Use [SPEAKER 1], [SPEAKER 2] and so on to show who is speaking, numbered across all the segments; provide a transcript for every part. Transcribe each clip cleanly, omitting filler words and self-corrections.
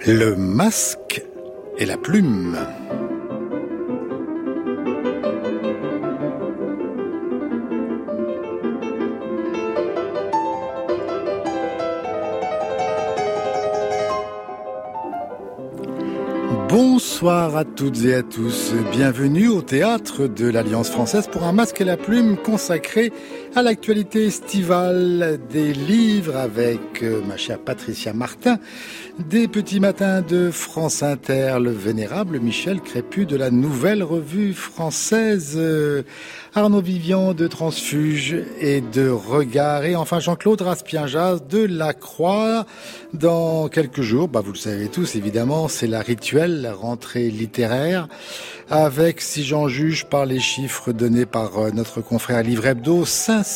[SPEAKER 1] Le masque et la plume. Bonsoir à toutes et à tous. Bienvenue au théâtre de l'Alliance française pour un masque et la plume consacré à l'actualité estivale des livres avec ma chère Patricia Martin, des petits matins de France Inter, le vénérable Michel Crépu de la Nouvelle Revue Française, Arnaud Vivian de Transfuge et de Regard, et enfin Jean-Claude Raspienjas de La Croix. Dans quelques jours, vous le savez tous évidemment, c'est la rituelle, la rentrée littéraire, avec, si j'en juge par les chiffres donnés par notre confrère Livre Hebdo,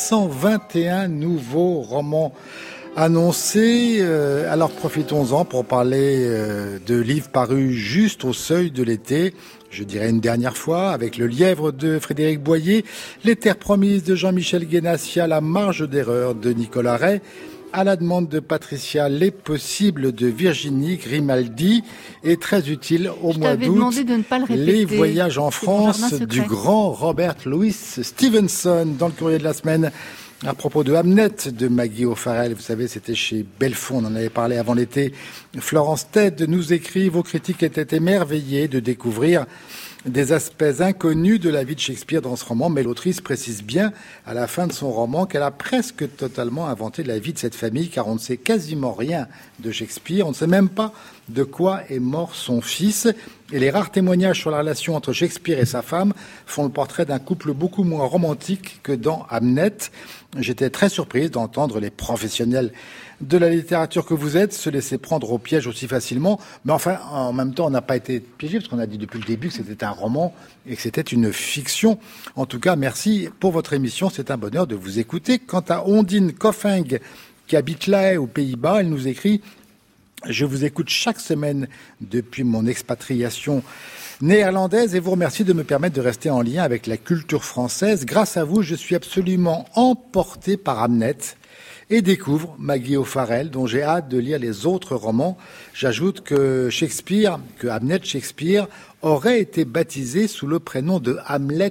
[SPEAKER 1] 521 nouveaux romans annoncés. Alors profitons-en pour parler de livres parus juste au seuil de l'été. Je dirais une dernière fois, avec Le Lièvre de Frédéric Boyer, Les Terres Promises de Jean-Michel Guénassia, La Marge d'erreur de Nicolas Ray, à la demande de Patricia, Les Possibles de Virginie Grimaldi, et très utile au mois d'août, Les Voyages en France du grand Robert Louis Stevenson, dans le courrier de la semaine. À propos de Hamnet de Maggie O'Farrell, vous savez, c'était chez Belfond, on en avait parlé avant l'été. Florence Ted nous écrit: vos critiques étaient émerveillées de découvrir des aspects inconnus de la vie de Shakespeare dans ce roman, mais l'autrice précise bien à la fin de son roman qu'elle a presque totalement inventé la vie de cette famille, car on ne sait quasiment rien de Shakespeare, on ne sait même pas de quoi est mort son fils, et les rares témoignages sur la relation entre Shakespeare et sa femme font le portrait d'un couple beaucoup moins romantique que dans Hamnet. J'étais très surprise d'entendre les professionnels de la littérature que vous êtes se laisser prendre au piège aussi facilement. Mais enfin, en même temps, on n'a pas été piégé, parce qu'on a dit depuis le début que c'était un roman et que c'était une fiction. En tout cas, merci pour votre émission. C'est un bonheur de vous écouter. Quant à Ondine Koffing, qui habite là, aux Pays-Bas, elle nous écrit: je vous écoute chaque semaine depuis mon expatriation néerlandaise et vous remercie de me permettre de rester en lien avec la culture française. Grâce à vous, je suis absolument emporté par Hamnet et découvre Maggie O'Farrell, dont j'ai hâte de lire les autres romans. J'ajoute que Hamnet Shakespeare aurait été baptisé sous le prénom de Hamlet,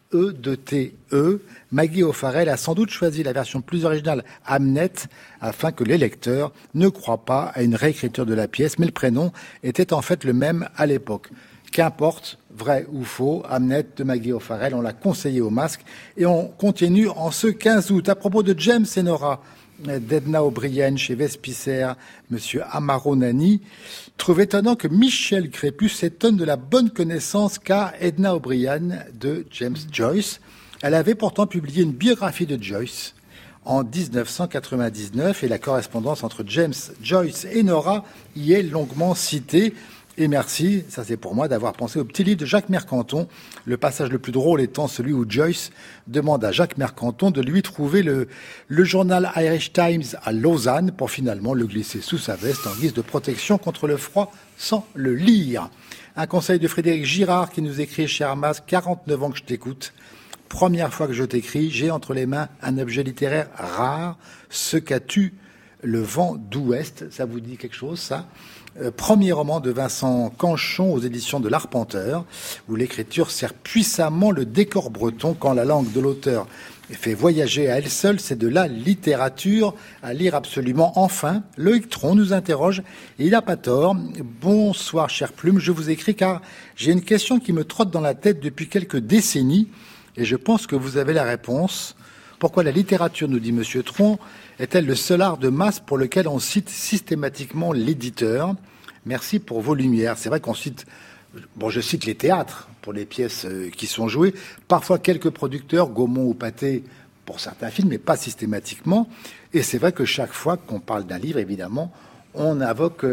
[SPEAKER 1] E-de-T-E. Maggie O'Farrell a sans doute choisi la version plus originale Hamnet afin que les lecteurs ne croient pas à une réécriture de la pièce, mais le prénom était en fait le même à l'époque. Qu'importe, vrai ou faux, Hamnet de Maggie O'Farrell, on l'a conseillé au masque, et on continue en ce 15 août. À propos de James et Nora d'Edna O'Brien chez Vespicer, monsieur Amaro Nani trouve étonnant que Michel Crépu s'étonne de la bonne connaissance qu'a Edna O'Brien de James Joyce. Elle avait pourtant publié une biographie de Joyce en 1999 et la correspondance entre James Joyce et Nora y est longuement citée. Et merci, ça c'est pour moi, d'avoir pensé au petit livre de Jacques Mercanton. Le passage le plus drôle étant celui où Joyce demande à Jacques Mercanton de lui trouver le journal Irish Times à Lausanne pour finalement le glisser sous sa veste en guise de protection contre le froid sans le lire. Un conseil de Frédéric Girard qui nous écrit: cher Mas, 49 ans que je t'écoute. Première fois que je t'écris, j'ai entre les mains un objet littéraire rare, Ce qu'as-tu, le vent d'Ouest. Ça vous dit quelque chose, ça? Premier roman de Vincent Canchon aux éditions de l'Arpenteur, où l'écriture sert puissamment le décor breton quand la langue de l'auteur fait voyager à elle seule. C'est de la littérature à lire absolument. Enfin, Loïc Tron nous interroge, et il n'a pas tort. Bonsoir, chère Plume, je vous écris car j'ai une question qui me trotte dans la tête depuis quelques décennies, et je pense que vous avez la réponse. Pourquoi la littérature, nous dit monsieur Tron, est-elle le seul art de masse pour lequel on cite systématiquement l'éditeur? Merci pour vos lumières. C'est vrai qu'on cite, je cite les théâtres pour les pièces qui sont jouées, parfois quelques producteurs, Gaumont ou Pathé pour certains films, mais pas systématiquement. Et c'est vrai que chaque fois qu'on parle d'un livre, évidemment, on invoque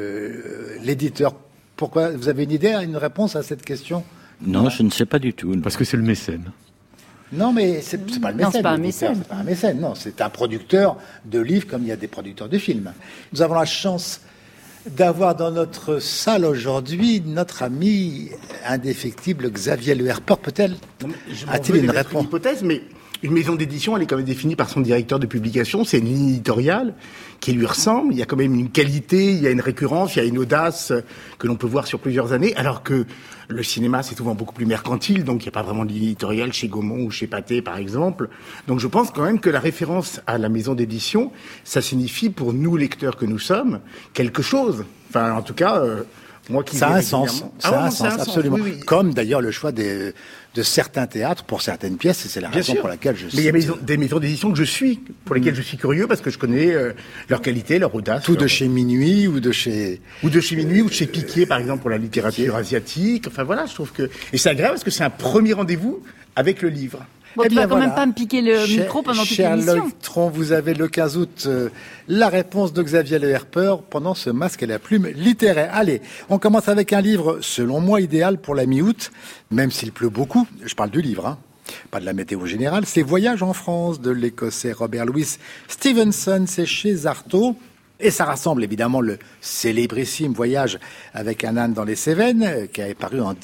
[SPEAKER 1] l'éditeur. Pourquoi? Vous avez une idée, une réponse à cette question?
[SPEAKER 2] Non, je ne sais pas du tout.
[SPEAKER 3] Parce que c'est le mécène.
[SPEAKER 1] Non, mais c'est pas le mécène.
[SPEAKER 4] Non, c'est pas un mécène.
[SPEAKER 1] C'est pas un mécène, non. C'est un producteur de livres comme il y a des producteurs de films. Nous avons la chance d'avoir dans notre salle aujourd'hui notre ami indéfectible Xavier Le Herpeur. Peut-être a-t-il une réponse?
[SPEAKER 5] Une hypothèse, mais
[SPEAKER 3] Une maison d'édition, elle est quand même définie par son directeur de publication. C'est une ligne éditoriale qui lui ressemble. Il y a quand même une qualité, il y a une récurrence, il y a une audace que l'on peut voir sur plusieurs années. Alors que le cinéma, c'est souvent beaucoup plus mercantile. Donc, il n'y a pas vraiment de ligne éditoriale chez Gaumont ou chez Pathé, par exemple. Donc, je pense quand même que la référence à la maison d'édition, ça signifie pour nous, lecteurs que nous sommes, quelque chose. Enfin, en tout cas, moi qui...
[SPEAKER 1] Ça a un sens. Ça a un sens, absolument.
[SPEAKER 3] Oui, oui.
[SPEAKER 1] Comme d'ailleurs le choix de certains théâtres pour certaines pièces, et c'est la raison pour laquelle je suis.
[SPEAKER 3] Mais il y a des maisons d'édition que je suis, pour lesquelles je suis curieux, parce que je connais leur qualité, leur audace.
[SPEAKER 1] Tout de chez Minuit ou de chez...
[SPEAKER 3] Ou de chez Minuit, ou de chez Piquet, par exemple, pour la littérature asiatique. Enfin voilà, je trouve que... Et c'est agréable parce que c'est un premier rendez-vous avec le livre.
[SPEAKER 4] Bon, tu vas quand même pas me piquer le micro pendant toute l'émission.
[SPEAKER 1] Cher Loïc Tron, vous avez le 15 août la réponse de Xavier Le Herper pendant ce masque et la plume littéraire. Allez, on commence avec un livre, selon moi, idéal pour la mi-août, même s'il pleut beaucoup. Je parle du livre, pas de la météo générale. C'est Voyage en France de l'Écossais Robert Louis Stevenson, c'est chez Artaud. Et ça rassemble évidemment le célébrissime Voyage avec un âne dans les Cévennes, qui avait paru en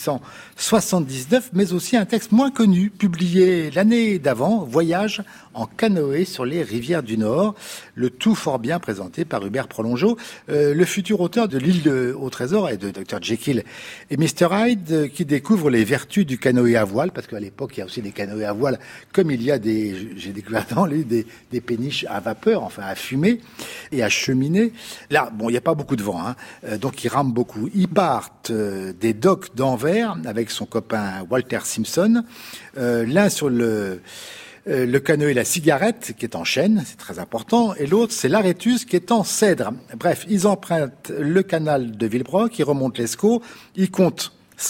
[SPEAKER 1] 1879, mais aussi un texte moins connu, publié l'année d'avant, Voyage en canoë sur les rivières du Nord, le tout fort bien présenté par Hubert Prolongeau, le futur auteur de l'île au trésor et de Dr Jekyll et Mr Hyde, qui découvre les vertus du canoë à voile, parce qu'à l'époque il y a aussi des canoës à voile, comme il y a j'ai découvert dans lui des péniches à vapeur, enfin à fumée, et à cheminée. Là, bon, il n'y a pas beaucoup de vent, donc ils rament beaucoup. Ils partent des docks d'Anvers avec son copain Walter Simpson, l'un sur le canoë La Cigarette, qui est en chêne, c'est très important, et l'autre, c'est l'Arétus, qui est en cèdre. Bref, ils empruntent le canal de Villebrock, ils remontent l'Escaut, ils comptent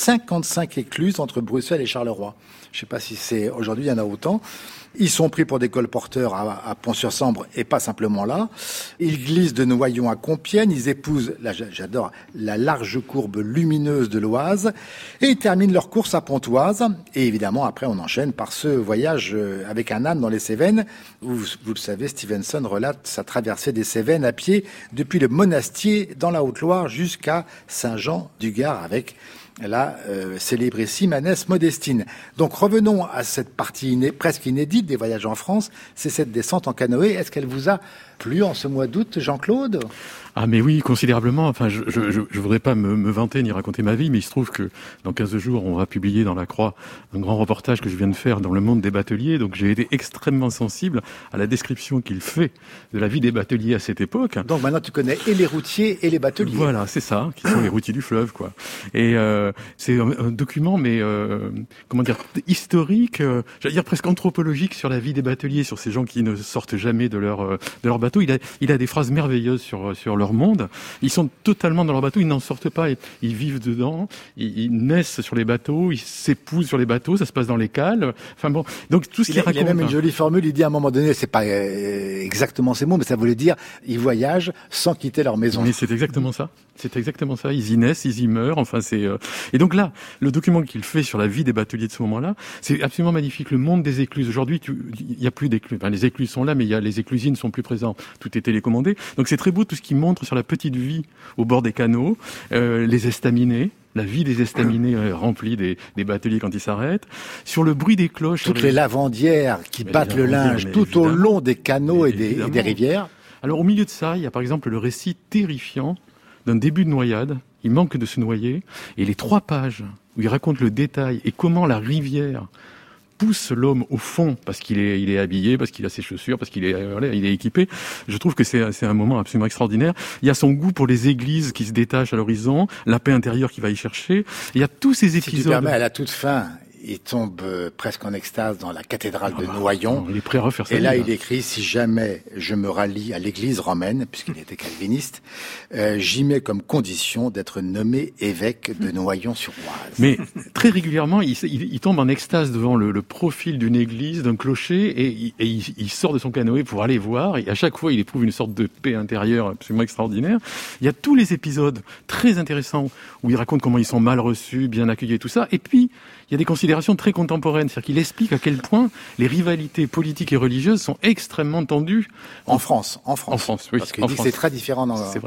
[SPEAKER 1] 55 écluses entre Bruxelles et Charleroi. Je ne sais pas si c'est aujourd'hui, il y en a autant. Ils sont pris pour des colporteurs à Pont-sur-Sambre et pas simplement là. Ils glissent de Noyon à Compiègne. Ils épousent, là j'adore, la large courbe lumineuse de l'Oise. Et ils terminent leur course à Pontoise. Et évidemment, après, on enchaîne par ce voyage avec un âne dans les Cévennes. Où, vous le savez, Stevenson relate sa traversée des Cévennes à pied depuis le Monastier dans la Haute-Loire jusqu'à Saint-Jean-du-Gard avec la célébrissime Annès Modestine. Donc revenons à cette partie presque inédite des voyages en France, c'est cette descente en canoë. Est-ce qu'elle vous a plu en ce mois d'août, Jean-Claude ?
[SPEAKER 5] Ah mais oui, considérablement. Enfin, je voudrais pas me vanter ni raconter ma vie, mais il se trouve que dans 15 jours, on va publier dans La Croix un grand reportage que je viens de faire dans le monde des bateliers. Donc j'ai été extrêmement sensible à la description qu'il fait de la vie des bateliers à cette époque.
[SPEAKER 1] Donc maintenant, tu connais et les routiers et les bateliers.
[SPEAKER 5] Voilà, c'est ça, qui sont les routiers du fleuve, quoi. Et c'est un document, mais comment dire, historique, j'allais dire presque anthropologique sur la vie des bateliers, sur ces gens qui ne sortent jamais de leur bateau. Il a des phrases merveilleuses sur leur monde. Ils sont totalement dans leur bateau, ils n'en sortent pas, ils vivent dedans, ils naissent sur les bateaux, ils s'épousent sur les bateaux, ça se passe dans les cales. Enfin bon, donc tout ce qu'il raconte.
[SPEAKER 1] Il a même une jolie formule, il dit à un moment donné, c'est pas exactement ces mots, mais ça voulait dire, ils voyagent sans quitter leur maison.
[SPEAKER 5] Mais c'est exactement ça. C'est exactement ça. Ils y naissent, ils y meurent. Enfin, et donc là, le document qu'il fait sur la vie des bateliers de ce moment-là, c'est absolument magnifique. Le monde des écluses. Aujourd'hui, il y a plus d'écluses. Enfin, les écluses sont là, mais les éclusines ne sont plus présentes. Tout est télécommandé. Donc c'est très beau tout ce qui montre sur la petite vie au bord des canaux, les estaminets. La vie des estaminets remplis des bateliers quand ils s'arrêtent. Sur le bruit des cloches.
[SPEAKER 1] Toutes les lavandières qui battent le linge tout au long des canaux et des rivières.
[SPEAKER 5] Alors au milieu de ça, il y a par exemple le récit terrifiant d'un début de noyade. Il manque de se noyer. Et les 3 pages où il raconte le détail et comment la rivière pousse l'homme au fond parce qu'il est habillé, parce qu'il a ses chaussures, parce qu'il est équipé. Je trouve que c'est un moment absolument extraordinaire. Il y a son goût pour les églises qui se détachent à l'horizon, la paix intérieure qu'il va y chercher. Il y a tous ces épisodes.
[SPEAKER 1] Si tu permets, à la toute fin, il tombe presque en extase dans la cathédrale de Noyon.
[SPEAKER 5] Il est prêt à refaire ça.
[SPEAKER 1] Et là, il écrit, si jamais je me rallie à l'église romaine, puisqu'il était calviniste, j'y mets comme condition d'être nommé évêque de Noyon-sur-Oise.
[SPEAKER 5] Mais très régulièrement, il tombe en extase devant le profil d'une église, d'un clocher, et il sort de son canoë pour aller voir. Et à chaque fois, il éprouve une sorte de paix intérieure absolument extraordinaire. Il y a tous les épisodes très intéressants où il raconte comment ils sont mal reçus, bien accueillis et tout ça. Et puis, il y a des considérations très contemporaines. C'est-à-dire qu'il explique à quel point les rivalités politiques et religieuses sont extrêmement tendues.
[SPEAKER 1] En France.
[SPEAKER 5] En France, oui.
[SPEAKER 1] Parce qu'il dit que c'est très différent
[SPEAKER 5] c'est vrai.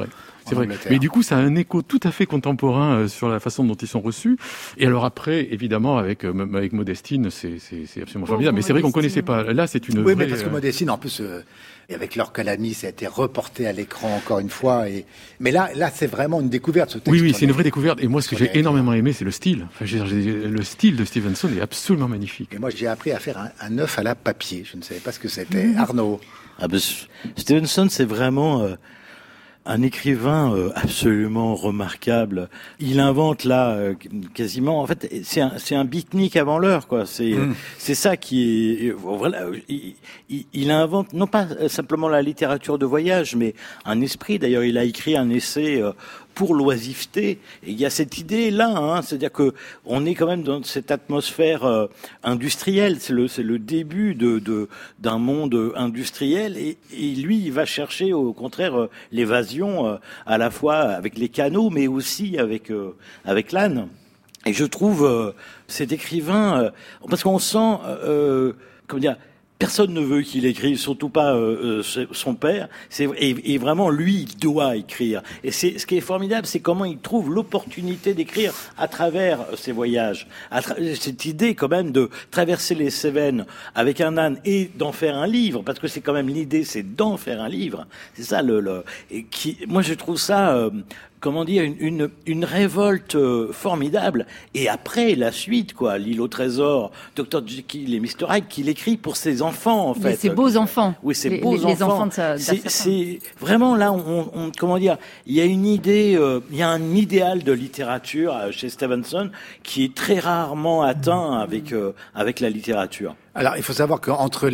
[SPEAKER 5] C'est vrai. Mais du coup, ça a un écho tout à fait contemporain sur la façon dont ils sont reçus. Et alors après, évidemment, avec Modestine, c'est absolument formidable. Mais c'est vrai qu'on connaissait pas. Là, c'est une vraie...
[SPEAKER 1] mais parce que Modestine, en plus, et avec Laure Calamy, ça a été reporté à l'écran encore une fois. Mais là, c'est vraiment une découverte, ce texte.
[SPEAKER 5] Oui, c'est une vraie découverte. Et moi, ce que j'ai énormément aimé, c'est le style. Enfin, le style de Stevenson est absolument magnifique.
[SPEAKER 1] Et moi, j'ai appris à faire un œuf à la papier. Je ne savais pas ce que c'était. Arnaud.
[SPEAKER 2] Stevenson, c'est vraiment un écrivain absolument remarquable. Il invente là quasiment. En fait, c'est un beatnik avant l'heure, quoi. C'est ça qui est. Voilà, il invente non pas simplement la littérature de voyage, mais un esprit. D'ailleurs, il a écrit un essai pour l'oisiveté. Et il y a cette idée-là, c'est-à-dire que on est quand même dans cette atmosphère industrielle. C'est le début d'un monde industriel. Et lui, il va chercher au contraire l'évasion, à la fois avec les canaux, mais aussi avec l'âne. Et je trouve cet écrivain, parce qu'on sent, comment dire. Personne ne veut qu'il écrive, surtout pas son père. Et vraiment, lui, il doit écrire. Et ce qui est formidable, c'est comment il trouve l'opportunité d'écrire à travers ses voyages. Cette idée, quand même, de traverser les Cévennes avec un âne et d'en faire un livre, parce que c'est quand même l'idée, c'est d'en faire un livre. C'est ça moi, je trouve ça. Comment dire, une révolte formidable. Et après, la suite, quoi, l'île au trésor, Dr. Jekyll et Mr. Hyde, qu'il écrit pour ses enfants, en fait.
[SPEAKER 4] Ses beaux enfants.
[SPEAKER 2] Oui, ses beaux enfants.
[SPEAKER 4] Les enfants de
[SPEAKER 2] c'est vraiment là, comment dire, il y a une idée, il y a un idéal de littérature chez Stevenson qui est très rarement atteint avec la littérature.
[SPEAKER 1] Alors, il faut savoir qu'entre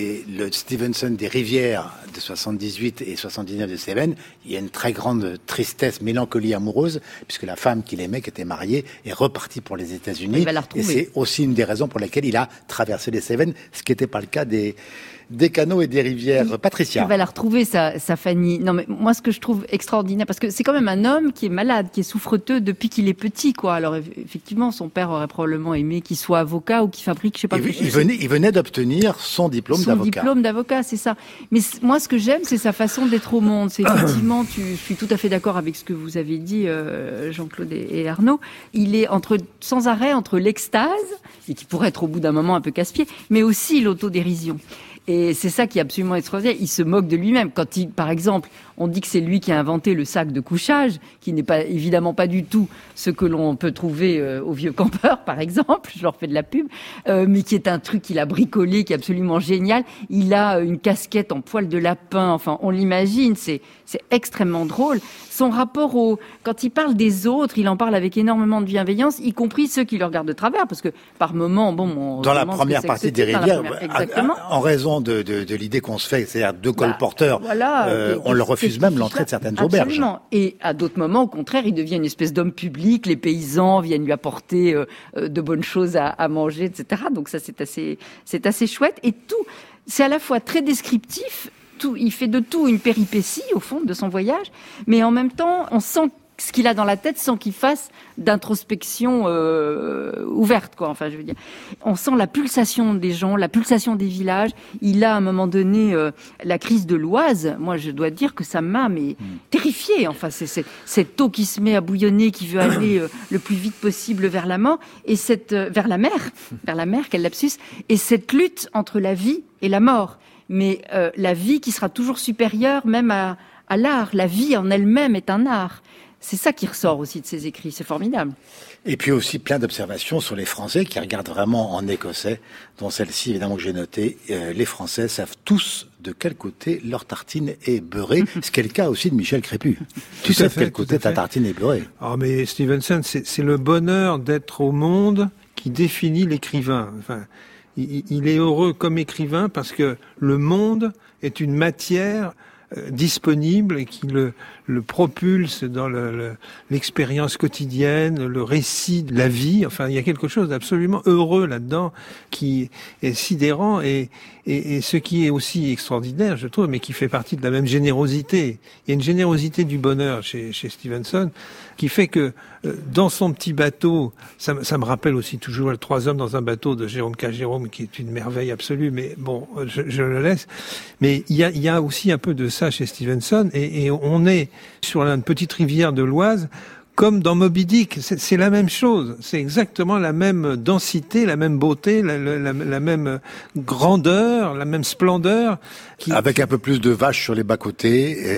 [SPEAKER 1] le Stevenson des Rivières de 78 et 79 de Cévennes, il y a une très grande tristesse, mélancolie amoureuse, puisque la femme qu'il aimait, qui était mariée, est repartie pour les États-Unis. Et c'est aussi une des raisons pour lesquelles il a traversé les Cévennes, ce qui n'était pas le cas des canaux et des rivières. Patricia.
[SPEAKER 4] Il va la retrouver, sa Fanny. Non, mais moi, ce que je trouve extraordinaire, parce que c'est quand même un homme qui est malade, qui est souffreteux depuis qu'il est petit, quoi. Alors, effectivement, son père aurait probablement aimé qu'il soit avocat ou qu'il fabrique, je sais pas.
[SPEAKER 1] Il venait d'obtenir son diplôme d'avocat.
[SPEAKER 4] Son diplôme d'avocat, c'est ça. Mais moi, ce que j'aime, c'est sa façon d'être au monde. C'est effectivement, je suis tout à fait d'accord avec ce que vous avez dit, Jean-Claude et Arnaud. Il est sans arrêt entre l'extase, et qui pourrait être au bout d'un moment un peu casse-pied, mais aussi l'autodérision. Et c'est ça qui est absolument extraordinaire. Il se moque de lui-même. Quand par exemple, on dit que c'est lui qui a inventé le sac de couchage, qui n'est pas évidemment pas du tout ce que l'on peut trouver au Vieux Campeur, par exemple. Je leur fais de la pub, mais qui est un truc qu'il a bricolé, qui est absolument génial. Il a une casquette en poil de lapin. Enfin, on l'imagine. C'est extrêmement drôle. Son rapport quand il parle des autres, il en parle avec énormément de bienveillance, y compris ceux qui le regardent de travers, parce que par moment,
[SPEAKER 1] dans la première partie des Rivières, en raison de l'idée qu'on se fait, c'est-à-dire deux colporteurs, on leur refuse même l'entrée de certaines auberges.
[SPEAKER 4] Absolument. Et à d'autres moments, au contraire, il devient une espèce d'homme public, les paysans viennent lui apporter de bonnes choses à manger, etc. Donc ça, c'est assez chouette. Et tout, c'est à la fois très descriptif, il fait de tout une péripétie, au fond, de son voyage, mais en même temps, on sent ce qu'il a dans la tête sans qu'il fasse d'introspection ouverte, quoi. Enfin, je veux dire, on sent la pulsation des gens, la pulsation des villages. Il a à un moment donné la crise de l'Oise. Moi, je dois dire que ça m'a terrifiée. Enfin, c'est cette eau qui se met à bouillonner, qui veut aller le plus vite possible vers la mort et vers la mer, quel lapsus. Et cette lutte entre la vie et la mort. Mais la vie qui sera toujours supérieure même à l'art. La vie en elle-même est un art. C'est ça qui ressort aussi de ses écrits, c'est formidable.
[SPEAKER 1] Et puis aussi plein d'observations sur les Français qui regardent vraiment en écossais, dont celle-ci évidemment que j'ai notée. Les Français savent tous de quel côté leur tartine est beurrée, ce qui est le cas aussi de Michel Crépu. Tu sais de quel côté ta tartine est beurrée.
[SPEAKER 6] Ah, mais Stevenson, c'est le bonheur d'être au monde qui définit l'écrivain. Enfin, il est heureux comme écrivain parce que le monde est une matière disponible et qui le propulse dans l'expérience quotidienne, le récit de la vie. Enfin, il y a quelque chose d'absolument heureux là-dedans qui est sidérant et ce qui est aussi extraordinaire, je trouve, mais qui fait partie de la même générosité. Il y a une générosité du bonheur chez Stevenson qui fait que dans son petit bateau, ça me rappelle aussi toujours 3 hommes dans un bateau de Jérôme K. Jérôme, qui est une merveille absolue, mais bon, je le laisse. Mais il y a aussi un peu de ça chez Stevenson et on est sur une petite rivière de l'Oise, comme dans Moby Dick. C'est la même chose. C'est exactement la même densité, la même beauté, la même grandeur, la même splendeur.
[SPEAKER 1] Avec un peu plus de vaches sur les bas-côtés.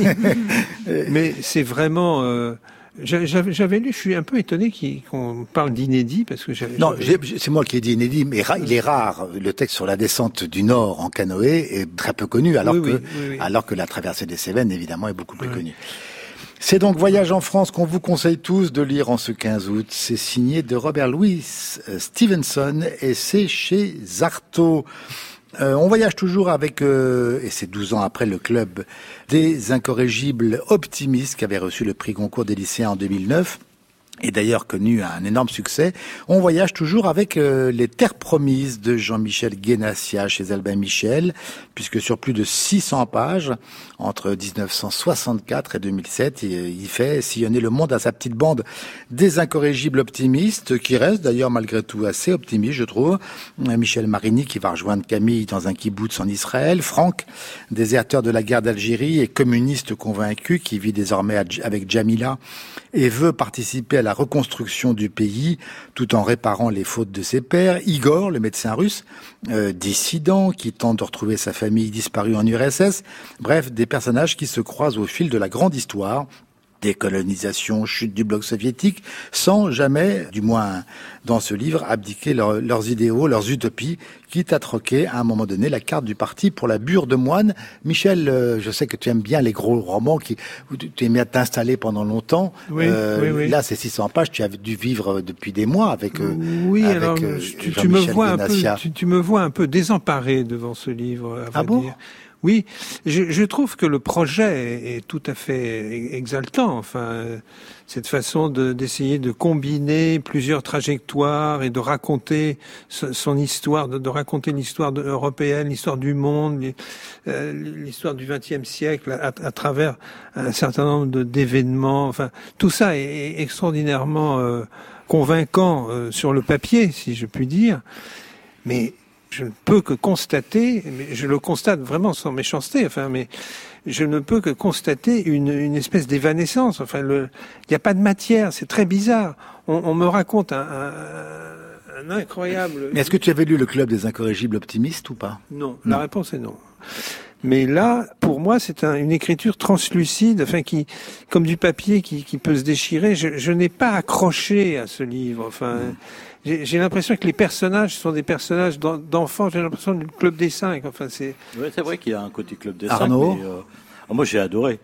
[SPEAKER 6] Mais c'est vraiment... J'avais lu, je suis un peu étonné qu'on parle d'inédit, parce que
[SPEAKER 1] c'est moi qui ai dit inédit, mais il est rare. Le texte sur la descente du Nord en canoë est très peu connu, alors que la traversée des Cévennes, évidemment, est beaucoup plus connue. C'est donc Voyage en France qu'on vous conseille tous de lire en ce 15 août. C'est signé de Robert Louis Stevenson et c'est chez Artaud. On voyage toujours avec, et c'est 12 ans après, le club des incorrigibles optimistes qui avait reçu le prix Goncourt des lycéens en 2009. Et d'ailleurs connu un énorme succès. On voyage toujours avec les Terres promises de Jean-Michel Guénassia chez Albin Michel, puisque sur plus de 600 pages, entre 1964 et 2007, il fait sillonner le monde à sa petite bande des incorrigibles optimistes, qui restent d'ailleurs malgré tout assez optimistes, je trouve. Michel Marini qui va rejoindre Camille dans un kibboutz en Israël, Franck, déserteur de la guerre d'Algérie et communiste convaincu, qui vit désormais avec Jamila et veut participer à la reconstruction du pays tout en réparant les fautes de ses pères. Igor, le médecin russe, dissident, qui tente de retrouver sa famille disparue en URSS. Bref, des personnages qui se croisent au fil de la grande histoire. Décolonisation, chute du bloc soviétique, sans jamais, du moins dans ce livre, abdiquer leurs idéaux, leurs utopies, quitte à troquer à un moment donné la carte du parti pour la bure de moine. Michel, je sais que tu aimes bien les gros romans où tu aimais t'installer pendant longtemps.
[SPEAKER 6] Oui.
[SPEAKER 1] Là, c'est 600 pages, tu as dû vivre depuis des mois avec
[SPEAKER 6] alors tu me vois un peu désemparé devant ce livre. À vrai dire. Oui, je trouve que le projet est tout à fait exaltant. Enfin, cette façon d'essayer de combiner plusieurs trajectoires et de raconter son histoire, de raconter l'histoire européenne, l'histoire du monde, l'histoire du XXe siècle à travers un certain nombre d'événements. Enfin, tout ça est extraordinairement convaincant sur le papier, si je puis dire. Mais je ne peux que constater, mais je le constate vraiment sans méchanceté, mais je ne peux que constater une espèce d'évanescence. Enfin, il n'y a pas de matière, c'est très bizarre. On me raconte un incroyable...
[SPEAKER 1] Mais est-ce que tu avais lu le Club des incorrigibles optimistes ou pas ?
[SPEAKER 6] Non, la réponse est non. Mais là, pour moi, c'est une écriture translucide, qui, comme du papier qui peut se déchirer. Je n'ai pas accroché à ce livre. J'ai l'impression que les personnages sont des personnages d'enfants. J'ai l'impression du Club des 5.
[SPEAKER 2] Ouais, c'est vrai qu'il y a un côté Club des 5.
[SPEAKER 1] Arnaud,
[SPEAKER 2] mais, moi, j'ai adoré.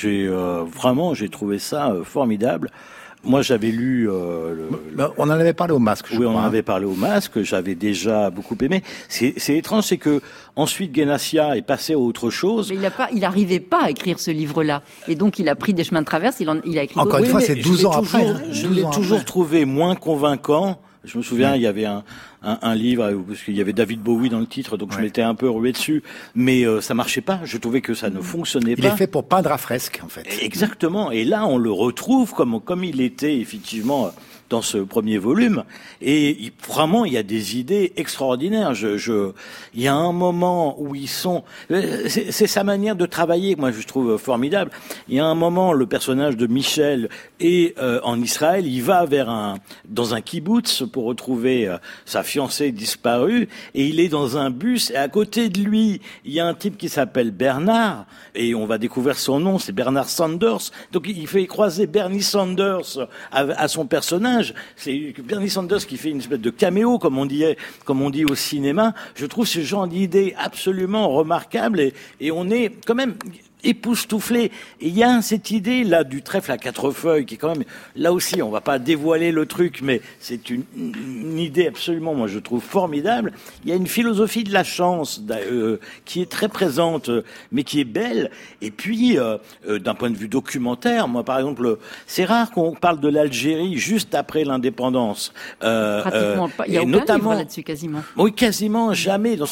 [SPEAKER 2] Vraiment, j'ai trouvé ça formidable. Moi, j'avais lu...
[SPEAKER 1] on en avait parlé au Masque, je crois.
[SPEAKER 2] Oui, on en avait parlé au Masque. J'avais déjà beaucoup aimé. C'est étrange, c'est que ensuite Guénassia est passé à autre chose.
[SPEAKER 4] Mais il n'arrivait pas à écrire ce livre-là. Et donc, il a pris des chemins de traverse. Il a écrit...
[SPEAKER 1] Encore une fois, c'est 12 ans après.
[SPEAKER 2] Je l'ai toujours trouvé moins convaincant. Je me souviens, il y avait un livre, parce qu'il y avait David Bowie dans le titre, donc je m'étais un peu rué dessus, mais ça marchait pas. Je trouvais que ça ne fonctionnait pas.
[SPEAKER 1] Il est fait pour peindre à fresque, en fait.
[SPEAKER 2] Exactement. Et là, on le retrouve comme il était, effectivement, dans ce premier volume. Et vraiment, il y a des idées extraordinaires. Il y a un moment où ils sont... C'est sa manière de travailler que moi, je trouve formidable. Il y a un moment, le personnage de Michel est en Israël. Il va dans un kibboutz pour retrouver sa fiancée disparue. Et il est dans un bus. Et à côté de lui, il y a un type qui s'appelle Bernard. Et on va découvrir son nom, c'est Bernard Sanders. Donc il fait croiser Bernie Sanders à son personnage. C'est Bernie Sanders qui fait une espèce de caméo, comme on dit au cinéma. Je trouve ce genre d'idée absolument remarquable et on est quand même époustouflé. Et il y a cette idée là du trèfle à 4 feuilles qui est quand même, là aussi, on va pas dévoiler le truc, mais c'est une idée absolument, moi je trouve formidable. Il y a une philosophie de la chance qui est très présente, mais qui est belle. Et puis, d'un point de vue documentaire, moi par exemple, c'est rare qu'on parle de l'Algérie juste après l'indépendance.
[SPEAKER 4] Pratiquement pas. Il y a aucun livre là-dessus, quasiment.
[SPEAKER 2] Oui, quasiment jamais.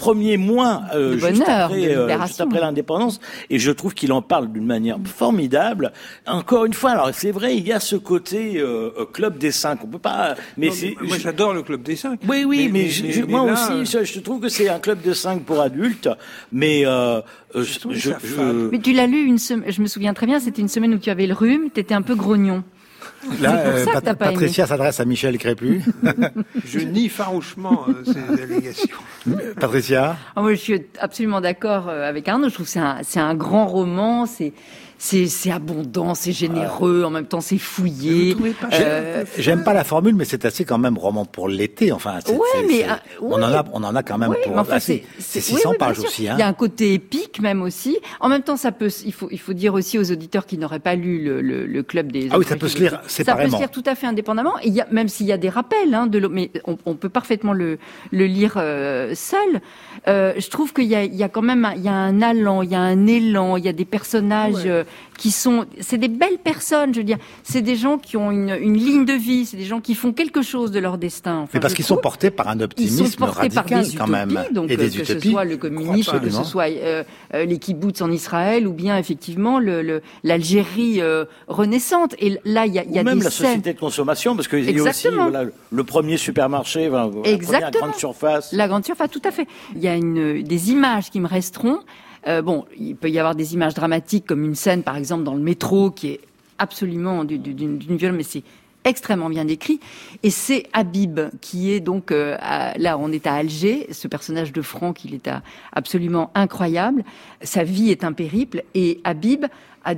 [SPEAKER 2] premiers mois juste après
[SPEAKER 4] libération.
[SPEAKER 2] l'indépendance, et je trouve qu'il en parle d'une manière formidable. Encore une fois, alors c'est vrai, il y a ce côté club des 5. On peut pas. Mais
[SPEAKER 6] non,
[SPEAKER 2] c'est.
[SPEAKER 6] Moi, j'adore le club des 5.
[SPEAKER 2] Oui, mais moi
[SPEAKER 6] là,
[SPEAKER 2] aussi, je trouve que c'est un club de 5 pour adultes, mais
[SPEAKER 4] Mais tu l'as lu je me souviens très bien, c'était une semaine où tu avais le rhume, t'étais un peu grognon.
[SPEAKER 1] Là,
[SPEAKER 4] c'est pour ça que t'as pas
[SPEAKER 1] Patricia s'adresse à Michel Crépu.
[SPEAKER 6] Je nie farouchement ces allégations.
[SPEAKER 1] Patricia?
[SPEAKER 4] Moi, je suis absolument d'accord avec Arnaud. Je trouve que c'est un grand roman. C'est abondant, c'est généreux, en même temps c'est fouillé.
[SPEAKER 1] J'aime pas la formule, mais c'est assez quand même roman pour l'été. Enfin, on en a quand même pour. C'est 600 pages aussi. Hein.
[SPEAKER 4] Il y a un côté épique même aussi. En même temps, il faut dire aussi aux auditeurs qui n'auraient pas lu le club des.
[SPEAKER 1] Ah oui, ça peut se lire séparément.
[SPEAKER 4] Ça peut se lire tout à fait indépendamment. Et même s'il y a des rappels, mais on peut parfaitement le lire seul. Je trouve qu'il y a quand même un allant, il y a un élan, il y a des personnages. C'est des belles personnes, je veux dire. C'est des gens qui ont une ligne de vie, c'est des gens qui font quelque chose de leur destin. Enfin,
[SPEAKER 1] mais parce qu'ils sont portés par un optimisme radical quand même.
[SPEAKER 4] Donc,
[SPEAKER 1] et des
[SPEAKER 4] que
[SPEAKER 1] utopies.
[SPEAKER 4] ce soit le communisme, que ce soit les kibboutz en Israël, ou bien effectivement l'Algérie renaissante. Et là, il y a des
[SPEAKER 2] même la
[SPEAKER 4] scènes.
[SPEAKER 2] société de consommation, parce qu'il y a aussi le premier supermarché, la première grande surface.
[SPEAKER 4] La grande surface, tout à fait. Il y a des images qui me resteront. Il peut y avoir des images dramatiques comme une scène, par exemple, dans le métro, qui est absolument d'une violence, mais c'est extrêmement bien décrit. Et c'est Habib, qui est donc, là, on est à Alger. Ce personnage de Franck, il est absolument incroyable. Sa vie est un périple. Et Habib a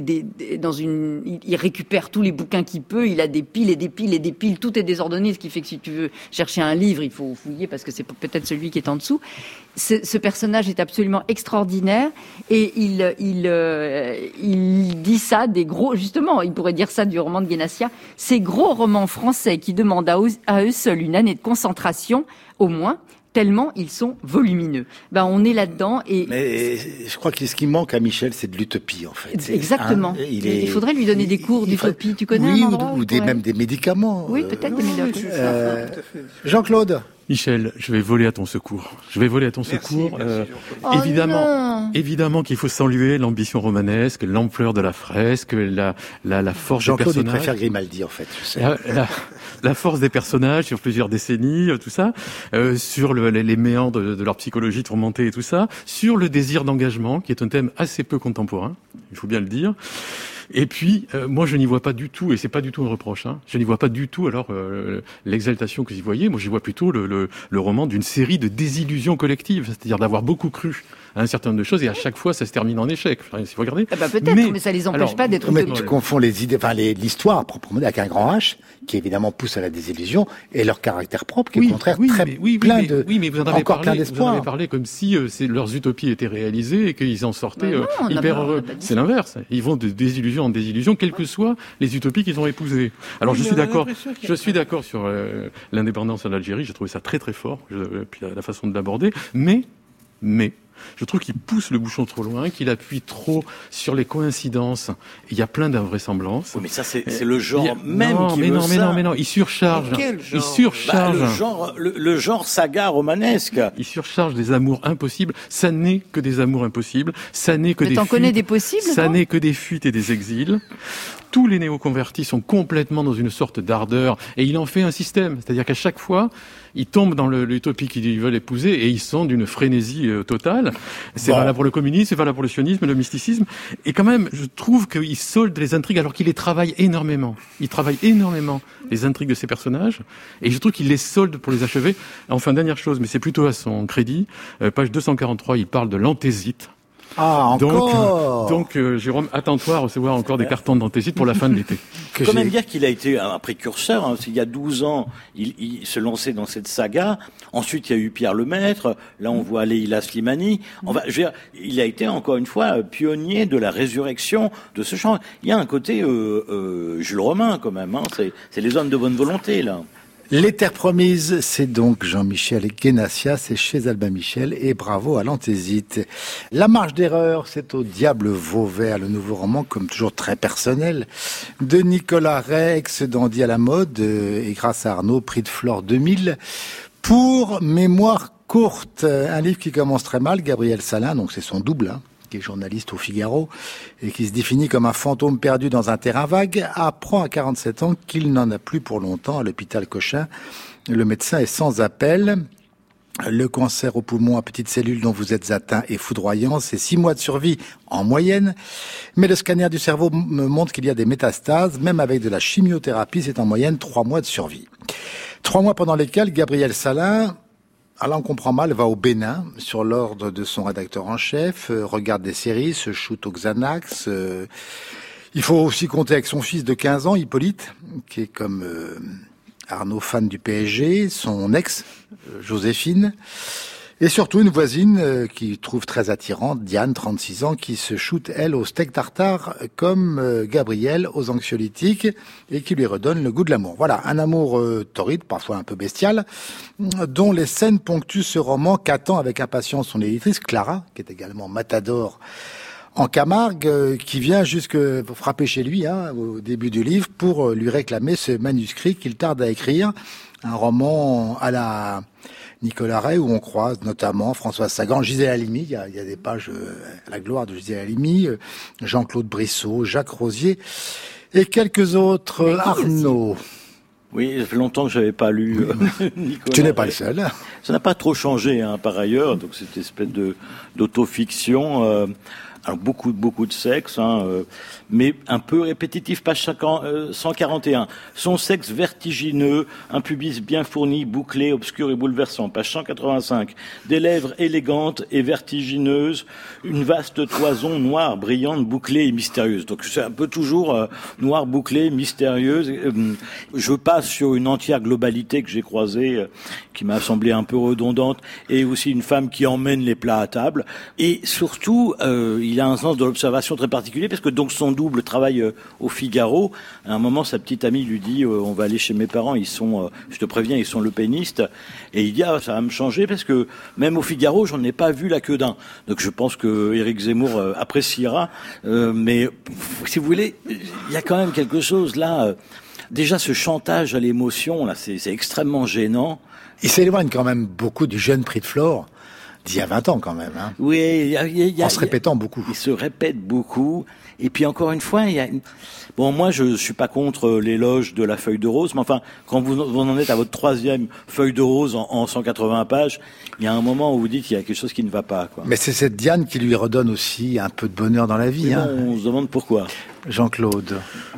[SPEAKER 4] il récupère tous les bouquins qu'il peut, il a des piles et des piles et des piles, tout est désordonné, ce qui fait que si tu veux chercher un livre, il faut fouiller parce que c'est peut-être celui qui est en dessous. Ce personnage est absolument extraordinaire et il dit ça des gros, justement, il pourrait dire ça du roman de Guénassia, ces gros romans français qui demandent à eux seuls une année de concentration, au moins, tellement ils sont volumineux. On est là-dedans et.
[SPEAKER 1] Mais je crois que ce qui manque à Michel, c'est de l'utopie, en fait.
[SPEAKER 4] Exactement. Il faudrait lui donner des cours d'utopie. Tu connais un endroit
[SPEAKER 1] même des médicaments.
[SPEAKER 4] Oui, peut-être des médicaments.
[SPEAKER 1] Jean-Claude.
[SPEAKER 5] Michel, je vais voler à ton secours. Évidemment qu'il faut saluer l'ambition romanesque, l'ampleur de la fresque, la force des personnages.
[SPEAKER 1] Jean-Claude, il préfère Grimaldi, en fait, je sais.
[SPEAKER 5] La force des personnages sur plusieurs décennies, tout ça, sur les méandres de leur psychologie tourmentée et tout ça, sur le désir d'engagement, qui est un thème assez peu contemporain, il faut bien le dire. Et puis, moi, je n'y vois pas du tout, et c'est pas du tout un reproche, je n'y vois pas du tout, l'exaltation que vous y voyez. Moi, j'y vois plutôt le roman d'une série de désillusions collectives, c'est-à-dire d'avoir beaucoup cru à un certain nombre de choses, et à chaque fois, ça se termine en échec. Si vous regardez.
[SPEAKER 4] Peut-être, mais ça les empêche pas d'être.
[SPEAKER 1] Mais tu confonds les idées, l'histoire proprement avec un grand H, qui évidemment pousse à la désillusion, et leur caractère propre, qui est au contraire plein de.
[SPEAKER 5] Oui, mais vous en avez parlé comme si leurs utopies étaient réalisées et qu'ils en sortaient hyper heureux. C'est l'inverse. Ils vont de désillusion en désillusion, quelles que soient les utopies qu'ils ont épousées. Alors je suis d'accord sur l'indépendance en Algérie. J'ai trouvé ça très très fort, puis la façon de l'aborder, mais je trouve qu'il pousse le bouchon trop loin, qu'il appuie trop sur les coïncidences. Il y a plein d'invraisemblances.
[SPEAKER 2] Oui, mais ça, c'est le genre même qui
[SPEAKER 5] veut
[SPEAKER 2] ça.
[SPEAKER 5] Non, il surcharge. Il surcharge.
[SPEAKER 2] Le genre saga romanesque.
[SPEAKER 5] Il surcharge des amours impossibles. Ça n'est que des amours impossibles. Ça n'est que des fuites.
[SPEAKER 4] T'en connais des possibles?
[SPEAKER 5] Ça n'est que des fuites et des exils. Tous les néoconvertis sont complètement dans une sorte d'ardeur, et il en fait un système. C'est-à-dire qu'à chaque fois, ils tombent dans l'utopie qu'ils veulent épouser, et ils sont d'une frénésie totale. C'est valable pour le communisme, c'est valable pour le sionisme, le mysticisme. Et quand même, je trouve qu'il solde les intrigues alors qu'il les travaille énormément. Il travaille énormément les intrigues de ces personnages, et je trouve qu'il les solde pour les achever. Enfin, dernière chose, mais c'est plutôt à son crédit, page 243, il parle de l'anthésite.
[SPEAKER 1] Ah, encore.
[SPEAKER 5] Donc, Jérôme, attends-toi à recevoir encore des cartons d'anthésite pour la fin de l'été.
[SPEAKER 2] Il faut quand même dire qu'il a été un précurseur. Il y a 12 ans, il se lançait dans cette saga. Ensuite, il y a eu Pierre Lemaître. Là, on voit Leïla Slimani. Il a été, encore une fois, pionnier de la résurrection de ce genre. Il y a un côté Jules Romain, quand même. C'est les hommes de bonne volonté, là.
[SPEAKER 1] Les Terres Promises, c'est donc Jean-Michel Guénassia, c'est chez Albin Michel, et bravo à l'anthésite. La marge d'erreur, c'est au Diable Vauvert, le nouveau roman, comme toujours très personnel, de Nicolas Rex, Dandy à la mode, et grâce à Arnaud, prix de Flore 2000, pour Mémoire courte, un livre qui commence très mal. Gabriel Salin, donc c'est son double, qui est journaliste au Figaro et qui se définit comme un fantôme perdu dans un terrain vague, apprend à 47 ans qu'il n'en a plus pour longtemps à l'hôpital Cochin. Le médecin est sans appel. Le cancer au poumon à petites cellules dont vous êtes atteint est foudroyant. C'est 6 mois de survie en moyenne. Mais le scanner du cerveau me montre qu'il y a des métastases. Même avec de la chimiothérapie, c'est en moyenne 3 mois de survie. 3 mois pendant lesquels Gabriel Salin, alors on comprend mal, va au Bénin sur l'ordre de son rédacteur en chef, regarde des séries, se shoot au Xanax. Il faut aussi compter avec son fils de 15 ans, Hippolyte, qui est comme Arnaud, fan du PSG, son ex, Joséphine, et surtout une voisine qui trouve très attirante, Diane, 36 ans, qui se shoot, elle, au steak tartare, comme Gabriel, aux anxiolytiques, et qui lui redonne le goût de l'amour. Voilà, un amour torride, parfois un peu bestial, dont les scènes ponctuent ce roman qu'attend avec impatience son éditrice, Clara, qui est également Matador en Camargue, qui vient jusque frapper chez lui au début du livre pour lui réclamer ce manuscrit qu'il tarde à écrire, un roman à la Nicolas Ray où on croise notamment Françoise Sagan, Gisèle Halimi, il y a des pages à la gloire de Gisèle Halimi, Jean-Claude Brissot, Jacques Rosier et quelques autres. Arnaud.
[SPEAKER 2] Oui, ça fait longtemps que j'avais pas lu Nicolas.
[SPEAKER 1] Tu n'es pas le seul.
[SPEAKER 2] Ça n'a pas trop changé par ailleurs, donc cette espèce d'autofiction. Alors beaucoup de sexe, mais un peu répétitif, page 141. Son sexe vertigineux, un pubis bien fourni, bouclé, obscur et bouleversant, page 185. Des lèvres élégantes et vertigineuses, une vaste toison noire, brillante, bouclée et mystérieuse. Donc c'est un peu toujours noire, bouclée, mystérieuse. Je passe sur une entière globalité que j'ai croisée, qui m'a semblé un peu redondante, et aussi une femme qui emmène les plats à table. Et surtout, il a un sens de l'observation très particulier, parce que donc son double travaille au Figaro. À un moment, sa petite amie lui dit on va aller chez mes parents, ils sont, je te préviens, ils sont le pénistes. Et il dit ça va me changer, parce que même au Figaro, j'en ai pas vu la queue d'un. Donc je pense que Éric Zemmour appréciera. Mais si vous voulez, il y a quand même quelque chose là. Déjà, ce chantage à l'émotion, là, c'est extrêmement gênant.
[SPEAKER 1] Il s'éloigne quand même beaucoup du jeune Prix de Flore d'il y a 20 ans quand même.
[SPEAKER 2] Oui,
[SPEAKER 1] en se répétant beaucoup.
[SPEAKER 2] Il se répète beaucoup. Et puis encore une fois, bon, moi je suis pas contre l'éloge de la feuille de rose, mais enfin, quand vous en êtes à votre 3e feuille de rose en 180 pages, il y a un moment où vous dites qu'il y a quelque chose qui ne va pas, quoi.
[SPEAKER 1] Mais c'est cette Diane qui lui redonne aussi un peu de bonheur dans la vie.
[SPEAKER 2] On se demande pourquoi.
[SPEAKER 1] Jean-Claude.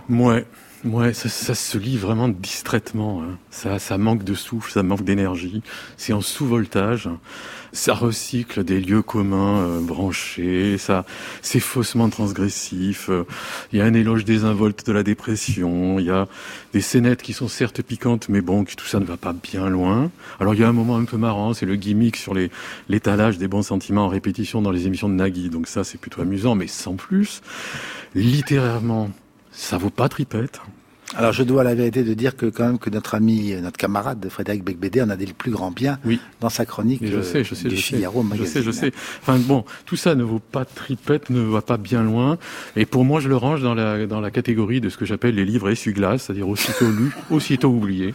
[SPEAKER 5] Ouais, ça se lit vraiment distraitement. Ça manque de souffle, ça manque d'énergie. C'est en sous-voltage. Ça recycle des lieux communs branchés. C'est faussement transgressif. Il y a un éloge désinvolte de la dépression. Il y a des scénettes qui sont certes piquantes, mais bon, tout ça ne va pas bien loin. Alors il y a un moment un peu marrant, c'est le gimmick sur l'étalage des bons sentiments en répétition dans les émissions de Nagui. Donc ça, c'est plutôt amusant, mais sans plus. Littérairement, ça vaut pas tripette.
[SPEAKER 1] Alors je dois à la vérité de dire que quand même que notre ami, notre camarade Frédéric Becbédé en a dit le plus grand bien dans sa chronique du Figaro magazine.
[SPEAKER 5] Je sais. Enfin bon, tout ça ne vaut pas tripette, ne va pas bien loin. Et pour moi, je le range dans la catégorie de ce que j'appelle les livres essuie-glace, c'est-à-dire aussitôt lus, aussitôt oubliés.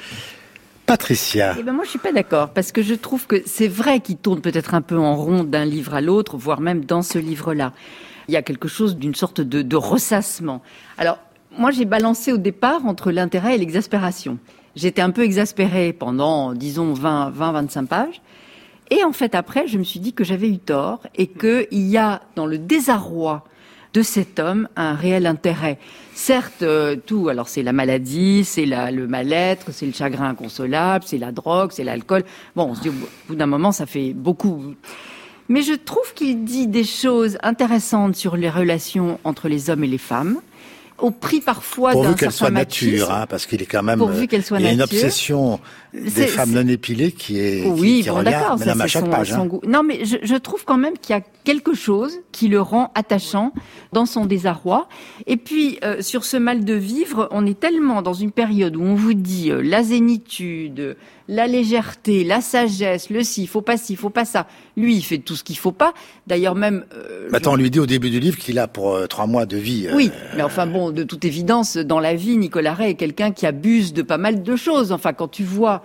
[SPEAKER 1] Patricia.
[SPEAKER 4] Moi, je suis pas d'accord, parce que je trouve que c'est vrai qu'il tourne peut-être un peu en rond d'un livre à l'autre, voire même dans ce livre-là. Il y a quelque chose d'une sorte de ressassement. Alors, moi, j'ai balancé au départ entre l'intérêt et l'exaspération. J'étais un peu exaspérée pendant, disons, 20-25 pages. Et en fait, après, je me suis dit que j'avais eu tort et qu'il y a, dans le désarroi de cet homme, un réel intérêt. Certes, alors c'est la maladie, c'est le mal-être, c'est le chagrin inconsolable, c'est la drogue, c'est l'alcool. Bon, on se dit, au bout d'un moment, ça fait beaucoup. Mais je trouve qu'il dit des choses intéressantes sur les relations entre les hommes et les femmes, au prix parfois d'un certain machisme.
[SPEAKER 1] Pourvu qu'elle soit nature, parce qu'il est quand même...
[SPEAKER 4] Pourvu qu'elle soit
[SPEAKER 1] il y a une
[SPEAKER 4] nature.
[SPEAKER 1] Obsession des femmes non épilées qui est...
[SPEAKER 4] Oui,
[SPEAKER 1] qui
[SPEAKER 4] bon,
[SPEAKER 1] revient,
[SPEAKER 4] d'accord,
[SPEAKER 1] même à chaque page.
[SPEAKER 4] Son goût. Non, mais je trouve quand même qu'il y a quelque chose qui le rend attachant dans son désarroi. Et puis, sur ce mal de vivre, on est tellement dans une période où on vous dit la zénitude, la légèreté, la sagesse, le ci, faut pas ça. Lui, il fait tout ce qu'il faut pas. D'ailleurs, même...
[SPEAKER 1] Attends, on lui dit au début du livre qu'il a pour 3 mois de vie.
[SPEAKER 4] Oui, mais enfin bon, de toute évidence, dans la vie, Nicolas Ray est quelqu'un qui abuse de pas mal de choses. Enfin, quand tu vois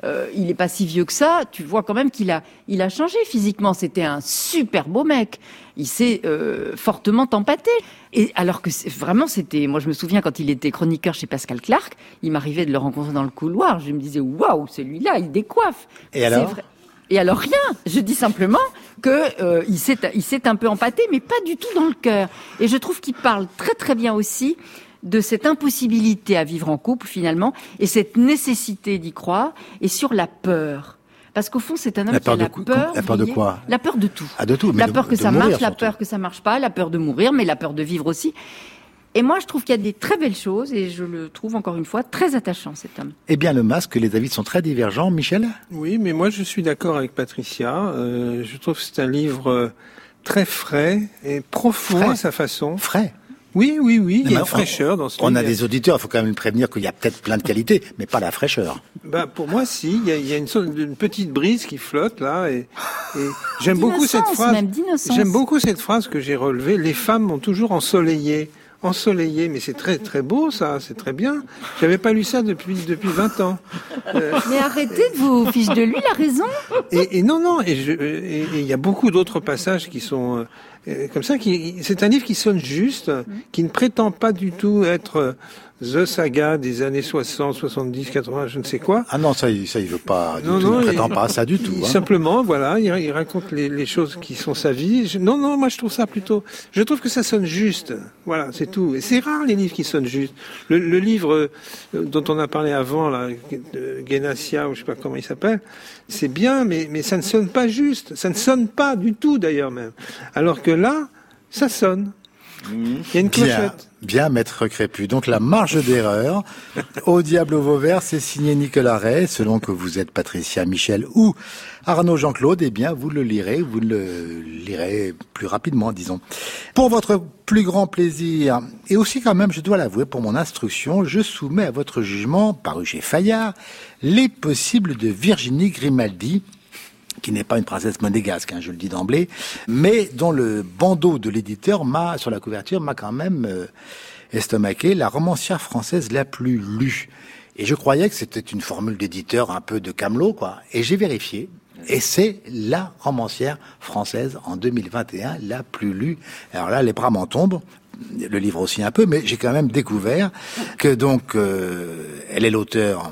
[SPEAKER 4] il est pas si vieux que ça. Tu vois quand même qu'il a changé physiquement. C'était un super beau mec. Il s'est fortement empâté. Et alors que c'était, moi je me souviens quand il était chroniqueur chez Pascal Clark, il m'arrivait de le rencontrer dans le couloir. Je me disais waouh, celui-là, il décoiffe.
[SPEAKER 1] Et alors?
[SPEAKER 4] Et alors rien. Je dis simplement que il s'est un peu empâté, mais pas du tout dans le cœur. Et je trouve qu'il parle très très bien aussi de cette impossibilité à vivre en couple finalement, et cette nécessité d'y croire, et sur la peur. Parce qu'au fond, c'est un homme qui a la peur.
[SPEAKER 1] La peur de quoi?
[SPEAKER 4] La peur de tout.
[SPEAKER 1] Ah, de tout. Mais
[SPEAKER 4] la peur que ça
[SPEAKER 1] mourir,
[SPEAKER 4] marche, la
[SPEAKER 1] surtout.
[SPEAKER 4] peur que ça marche pas, la peur de mourir, mais la peur de vivre aussi. Et moi, je trouve qu'il y a des très belles choses, et je le trouve encore une fois très attachant, cet homme.
[SPEAKER 1] Eh bien, Le Masque, les avis sont très divergents. Michel?
[SPEAKER 6] Oui, mais moi je suis d'accord avec Patricia. Je trouve que c'est un livre très frais et profond
[SPEAKER 1] Frais.
[SPEAKER 6] à sa façon.
[SPEAKER 1] Frais.
[SPEAKER 6] Oui, il y a
[SPEAKER 1] Mais
[SPEAKER 6] une fraîcheur dans ce livre.
[SPEAKER 1] On a des auditeurs, il faut quand même prévenir qu'il y a peut-être plein de qualités, mais pas la fraîcheur.
[SPEAKER 6] Pour moi, si, il y a une petite brise qui flotte là, et j'aime beaucoup cette phrase.
[SPEAKER 4] Même d'innocence.
[SPEAKER 6] J'aime beaucoup cette phrase que j'ai relevée. Les femmes m'ont toujours ensoleillé, mais c'est très très beau ça, c'est très bien. J'avais pas lu ça depuis 20 ans.
[SPEAKER 4] Mais arrêtez de vous fiche de lui, il a raison.
[SPEAKER 6] Et non, et il y a beaucoup d'autres passages qui sont comme ça. C'est un livre qui sonne juste, qui ne prétend pas du tout être The Saga des années 60, 70, 80, je ne sais quoi.
[SPEAKER 1] Ah non, ça il veut pas du tout, il ne prétend pas à ça du tout. Hein.
[SPEAKER 6] Simplement, voilà, il raconte les choses qui sont sa vie. Non, moi je trouve ça plutôt... Je trouve que ça sonne juste. Voilà, c'est tout. Et c'est rare les livres qui sonnent juste. Le livre dont on a parlé avant, là, Guénassia, ou je sais pas comment il s'appelle, c'est bien, mais ça ne sonne pas juste. Ça ne sonne pas du tout d'ailleurs même. Alors que là, ça sonne. Il y a une clochette.
[SPEAKER 1] Bien, Maître Crépu. Donc, La marge d'erreur, Au diable au Vauvert, c'est signé Nicolas Ray. Selon que vous êtes Patricia, Michel ou Arnaud Jean-Claude, eh bien, vous le lirez plus rapidement, disons. Pour votre plus grand plaisir, et aussi quand même, je dois l'avouer, pour mon instruction, je soumets à votre jugement, paru chez Fayard, Les possibles de Virginie Grimaldi, qui n'est pas une princesse monégasque, je le dis d'emblée, mais dont le bandeau de l'éditeur sur la couverture, m'a quand même estomaqué, la romancière française la plus lue. Et je croyais que c'était une formule d'éditeur un peu de camelot, quoi. Et j'ai vérifié. Et c'est la romancière française en 2021 la plus lue. Alors là, les bras m'en tombent. Le livre aussi un peu, mais j'ai quand même découvert que donc, elle est l'auteur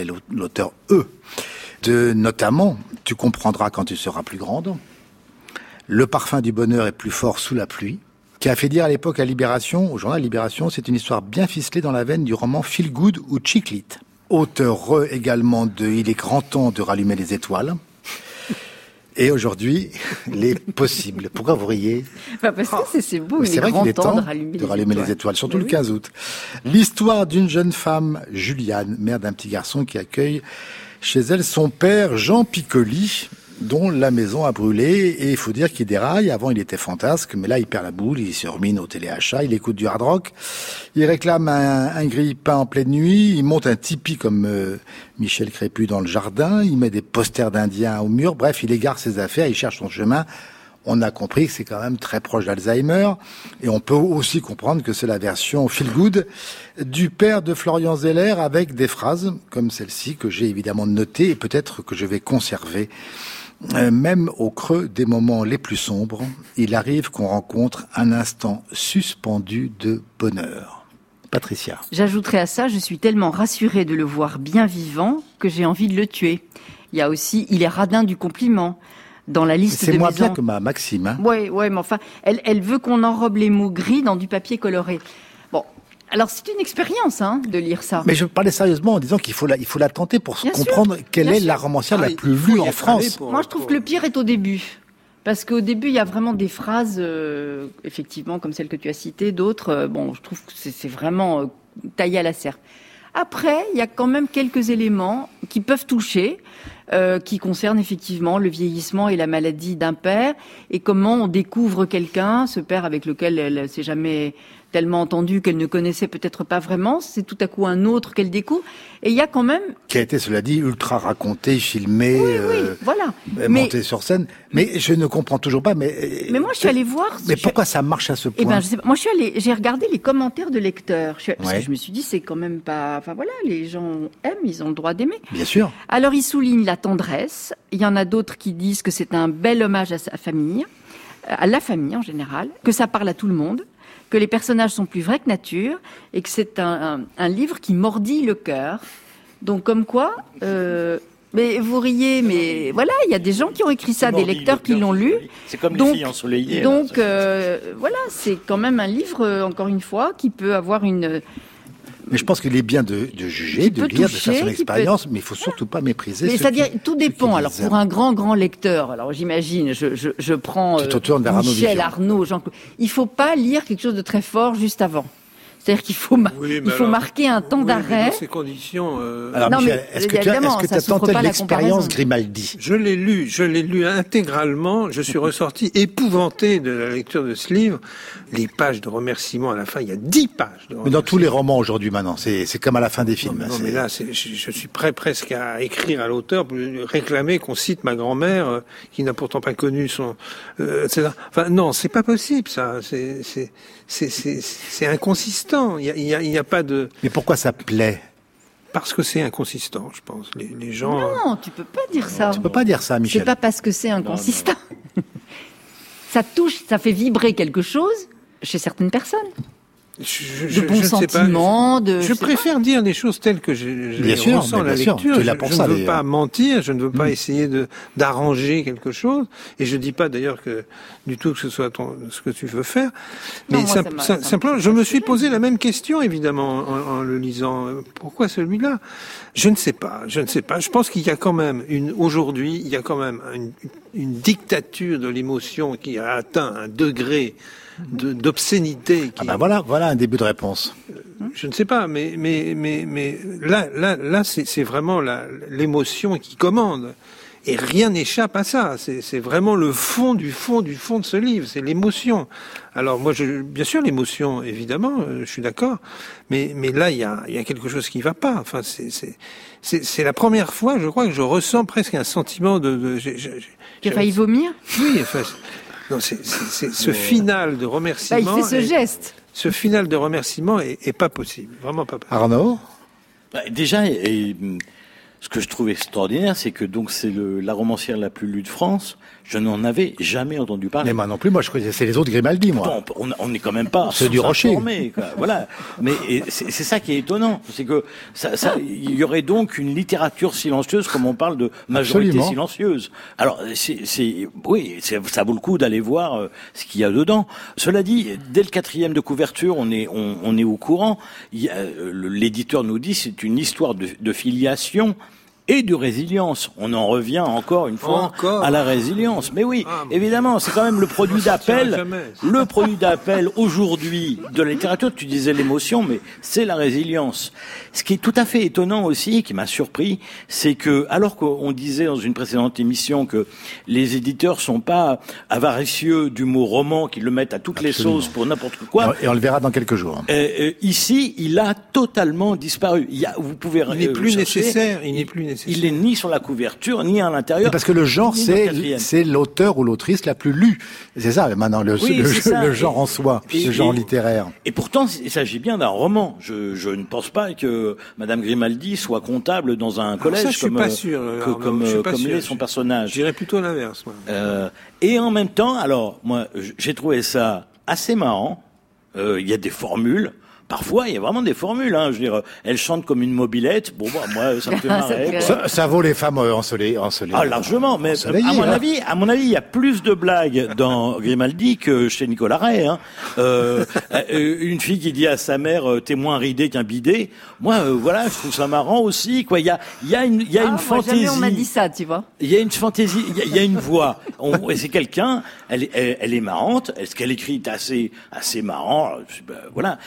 [SPEAKER 1] de notamment, tu comprendras quand tu seras plus grande, Le parfum du bonheur est plus fort sous la pluie, qui a fait dire à l'époque au journal Libération, c'est une histoire bien ficelée dans la veine du roman Feel Good ou Chick Lit. Auteur également de Il est grand temps de rallumer les étoiles. Et aujourd'hui, Les possibles. Pourquoi vous riez?
[SPEAKER 4] Parce que c'est beau, il est
[SPEAKER 1] vrai
[SPEAKER 4] grand
[SPEAKER 1] qu'il est
[SPEAKER 4] temps
[SPEAKER 1] temps
[SPEAKER 4] de rallumer les étoiles.
[SPEAKER 1] surtout le 15 août. L'histoire d'une jeune femme, Juliane, mère d'un petit garçon qui accueille chez elle son père, Jean Piccoli, dont la maison a brûlé, et il faut dire qu'il déraille. Avant, il était fantasque, mais là, il perd la boule, il se rumine au téléachat, il écoute du hard rock, il réclame un grille-pain en pleine nuit, il monte un tipi comme Michel Crépu dans le jardin, il met des posters d'Indiens au mur, bref, il égare ses affaires, il cherche son chemin. On a compris que c'est quand même très proche d'Alzheimer, et on peut aussi comprendre que c'est la version feel good du père de Florian Zeller, avec des phrases comme celle-ci que j'ai évidemment notées et peut-être que je vais conserver. Même au creux des moments les plus sombres, il arrive qu'on rencontre un instant suspendu de bonheur. Patricia.
[SPEAKER 4] J'ajouterai à ça, je suis tellement rassurée de le voir bien vivant que j'ai envie de le tuer. Il y a aussi, il est radin du compliment. Dans la liste de
[SPEAKER 1] C'est moins
[SPEAKER 4] maisons.
[SPEAKER 1] bien que ma Maxime. Hein.
[SPEAKER 4] Ouais, mais enfin, elle veut qu'on enrobe les mots gris dans du papier coloré. Bon, alors c'est une expérience, de lire ça.
[SPEAKER 1] Mais je parlais sérieusement en disant qu'il faut la tenter pour
[SPEAKER 4] Bien
[SPEAKER 1] comprendre
[SPEAKER 4] sûr,
[SPEAKER 1] quelle
[SPEAKER 4] bien
[SPEAKER 1] est
[SPEAKER 4] sûr.
[SPEAKER 1] la romancière la
[SPEAKER 6] il
[SPEAKER 1] plus
[SPEAKER 6] faut
[SPEAKER 1] lue
[SPEAKER 6] y
[SPEAKER 1] en
[SPEAKER 6] être
[SPEAKER 1] France.
[SPEAKER 6] allé
[SPEAKER 4] Moi, je trouve que le pire est au début. Parce qu'au début, il y a vraiment des phrases, effectivement, comme celle que tu as citée, d'autres. Je trouve que c'est vraiment taillé à la serre. Après, il y a quand même quelques éléments qui peuvent toucher, qui concernent effectivement le vieillissement et la maladie d'un père, et comment on découvre quelqu'un, ce père avec lequel elle s'est jamais tellement entendu qu'elle ne connaissait peut-être pas vraiment. C'est tout à coup un autre qu'elle découvre. Et il y a quand même...
[SPEAKER 1] Qui a été, cela dit, ultra raconté, filmé,
[SPEAKER 4] voilà.
[SPEAKER 1] monté sur scène. Mais je ne comprends toujours pas. Mais
[SPEAKER 4] moi, je suis allée voir...
[SPEAKER 1] Mais pourquoi ça marche à ce point?
[SPEAKER 4] Eh ben, je sais pas. Moi, j'ai regardé les commentaires de lecteurs. Parce que je me suis dit, c'est quand même pas... Enfin voilà, les gens aiment, ils ont le droit d'aimer.
[SPEAKER 1] Bien sûr.
[SPEAKER 4] Alors, ils soulignent la tendresse. Il y en a d'autres qui disent que c'est un bel hommage à sa famille, à la famille en général, que ça parle à tout le monde, que les personnages sont plus vrais que nature, et que c'est un livre qui mordit le cœur. Donc, comme quoi... mais vous riez, mais voilà, il y a des gens qui ont écrit ça, des lecteurs qui l'ont lu.
[SPEAKER 2] C'est comme les filles ensoleillées.
[SPEAKER 4] Donc, voilà, c'est quand même un livre, encore une fois, qui peut avoir une...
[SPEAKER 1] Mais je pense qu'il est bien de juger, de lire, de faire son expérience, mais il faut surtout pas mépriser.
[SPEAKER 4] Mais c'est-à-dire, tout dépend. Alors, pour un grand lecteur, alors j'imagine, je prends Michel, Arnaud, Jean-Claude. Il faut pas lire quelque chose de très fort juste avant. C'est-à-dire qu'il faut, marquer un temps d'arrêt.
[SPEAKER 6] Dans ces conditions.
[SPEAKER 1] Alors,
[SPEAKER 4] non,
[SPEAKER 1] Michel, est-ce que tu as tenté l'expérience Grimaldi?
[SPEAKER 6] Je l'ai lu intégralement. Je suis ressorti épouvanté de la lecture de ce livre. Les pages de remerciements à la fin, il y a 10 pages de remerciements.
[SPEAKER 1] Mais dans tous les romans aujourd'hui, maintenant, c'est comme à la fin des films.
[SPEAKER 6] Non, mais là, je suis prêt presque à écrire à l'auteur pour lui réclamer qu'on cite ma grand-mère, qui n'a pourtant pas connu son, etc. Enfin, non, c'est pas possible, ça. C'est inconsistant. Il y a pas de...
[SPEAKER 1] Mais pourquoi ça plaît?
[SPEAKER 6] Parce que c'est inconsistant, je pense. Les gens...
[SPEAKER 4] Non, tu peux pas dire ça.
[SPEAKER 1] Tu peux pas dire ça, Michel.
[SPEAKER 4] C'est pas parce que c'est inconsistant. Ça touche, ça fait vibrer quelque chose chez certaines personnes. De bons sentiments,
[SPEAKER 6] je préfère dire les choses telles que je ressens la lecture. Je ne veux pas mentir, je ne veux pas essayer d'arranger quelque chose. Et je dis pas d'ailleurs que ce soit ce que tu veux faire. Mais simplement, je me suis posé la même question, évidemment, en le lisant. Pourquoi celui-là? Je ne sais pas. Je pense qu'il y a quand même aujourd'hui, il y a quand même une dictature de l'émotion qui a atteint un degré d'obscénité.
[SPEAKER 1] Ah ben voilà un début de réponse.
[SPEAKER 6] Je ne sais pas, mais là, c'est vraiment l'émotion qui commande. Et rien n'échappe à ça. C'est vraiment le fond du fond de ce livre. C'est l'émotion. Alors moi, bien sûr, l'émotion, évidemment, je suis d'accord. Mais là, il y a quelque chose qui va pas. Enfin, c'est la première fois, je crois, que je ressens presque un sentiment
[SPEAKER 4] Tu as failli vomir?
[SPEAKER 6] Oui, enfin... Non, c'est ce final de remerciement.
[SPEAKER 4] Il fait ce geste.
[SPEAKER 6] Ce final de remerciement est pas possible, vraiment pas possible.
[SPEAKER 1] Arnaud?
[SPEAKER 2] Déjà, ce que je trouve extraordinaire, c'est que donc c'est la romancière la plus lue de France. Je n'en avais jamais entendu parler.
[SPEAKER 1] Mais moi non plus, moi je croyais que c'est les autres Grimaldi, moi.
[SPEAKER 2] Bon, on n'est quand même pas
[SPEAKER 1] c'est du Rocher.
[SPEAKER 2] Quoi. Voilà. Mais c'est ça qui est étonant, c'est que il y aurait donc une littérature silencieuse, comme on parle de majorité silencieuse. Alors ça vaut le coup d'aller voir ce qu'il y a dedans. Cela dit, dès le 4e de couverture, on est au courant. L'éditeur nous dit c'est une histoire de filiation et de résilience. On en revient encore une fois à la résilience. Mais oui, évidemment, c'est quand même le produit d'appel. Le produit d'appel aujourd'hui de la littérature, tu disais l'émotion, mais c'est la résilience. Ce qui est tout à fait étonnant aussi, qui m'a surpris, c'est que, alors qu'on disait dans une précédente émission que les éditeurs sont pas avaricieux du mot roman, qu'ils le mettent à toutes les sauces pour n'importe quoi.
[SPEAKER 1] Et on le verra dans quelques jours.
[SPEAKER 2] Ici, il a totalement disparu.
[SPEAKER 6] Vous pouvez il n'est plus nécessaire. Il n'est plus nécessaire.
[SPEAKER 2] Il est ni sur la couverture, ni à l'intérieur.
[SPEAKER 1] Parce que le genre, c'est l'auteur ou l'autrice la plus lue. C'est ça, maintenant, le genre en soi, le genre littéraire.
[SPEAKER 2] Et pourtant, il s'agit bien d'un roman. Je ne pense pas que Madame Grimaldi soit comptable dans un collège.
[SPEAKER 6] Ça, je suis pas sûr.
[SPEAKER 2] Comme est son personnage.
[SPEAKER 6] Je dirais plutôt l'inverse.
[SPEAKER 2] Et en même temps, alors, moi, j'ai trouvé ça assez marrant. Il y a des formules. Parfois, il y a vraiment des formules. Je veux dire, elle chante comme une mobilette. Bon, moi, ça me fait marrer.
[SPEAKER 1] Ça vaut les femmes ensoleillées.
[SPEAKER 2] Ah, largement. Mais à mon avis, il y a plus de blagues dans Grimaldi que chez Nicolas Ray. Une fille qui dit à sa mère, t'es moins ridé qu'un bidet. Moi, je trouve ça marrant aussi. Quoi, il y a une fantaisie.
[SPEAKER 4] Jamais on m'a dit ça, tu vois.
[SPEAKER 2] Il y a une fantaisie. Il y a une voix. C'est quelqu'un. Elle est marrante. Ce qu'elle écrit est assez marrant. Voilà. Ça ressemble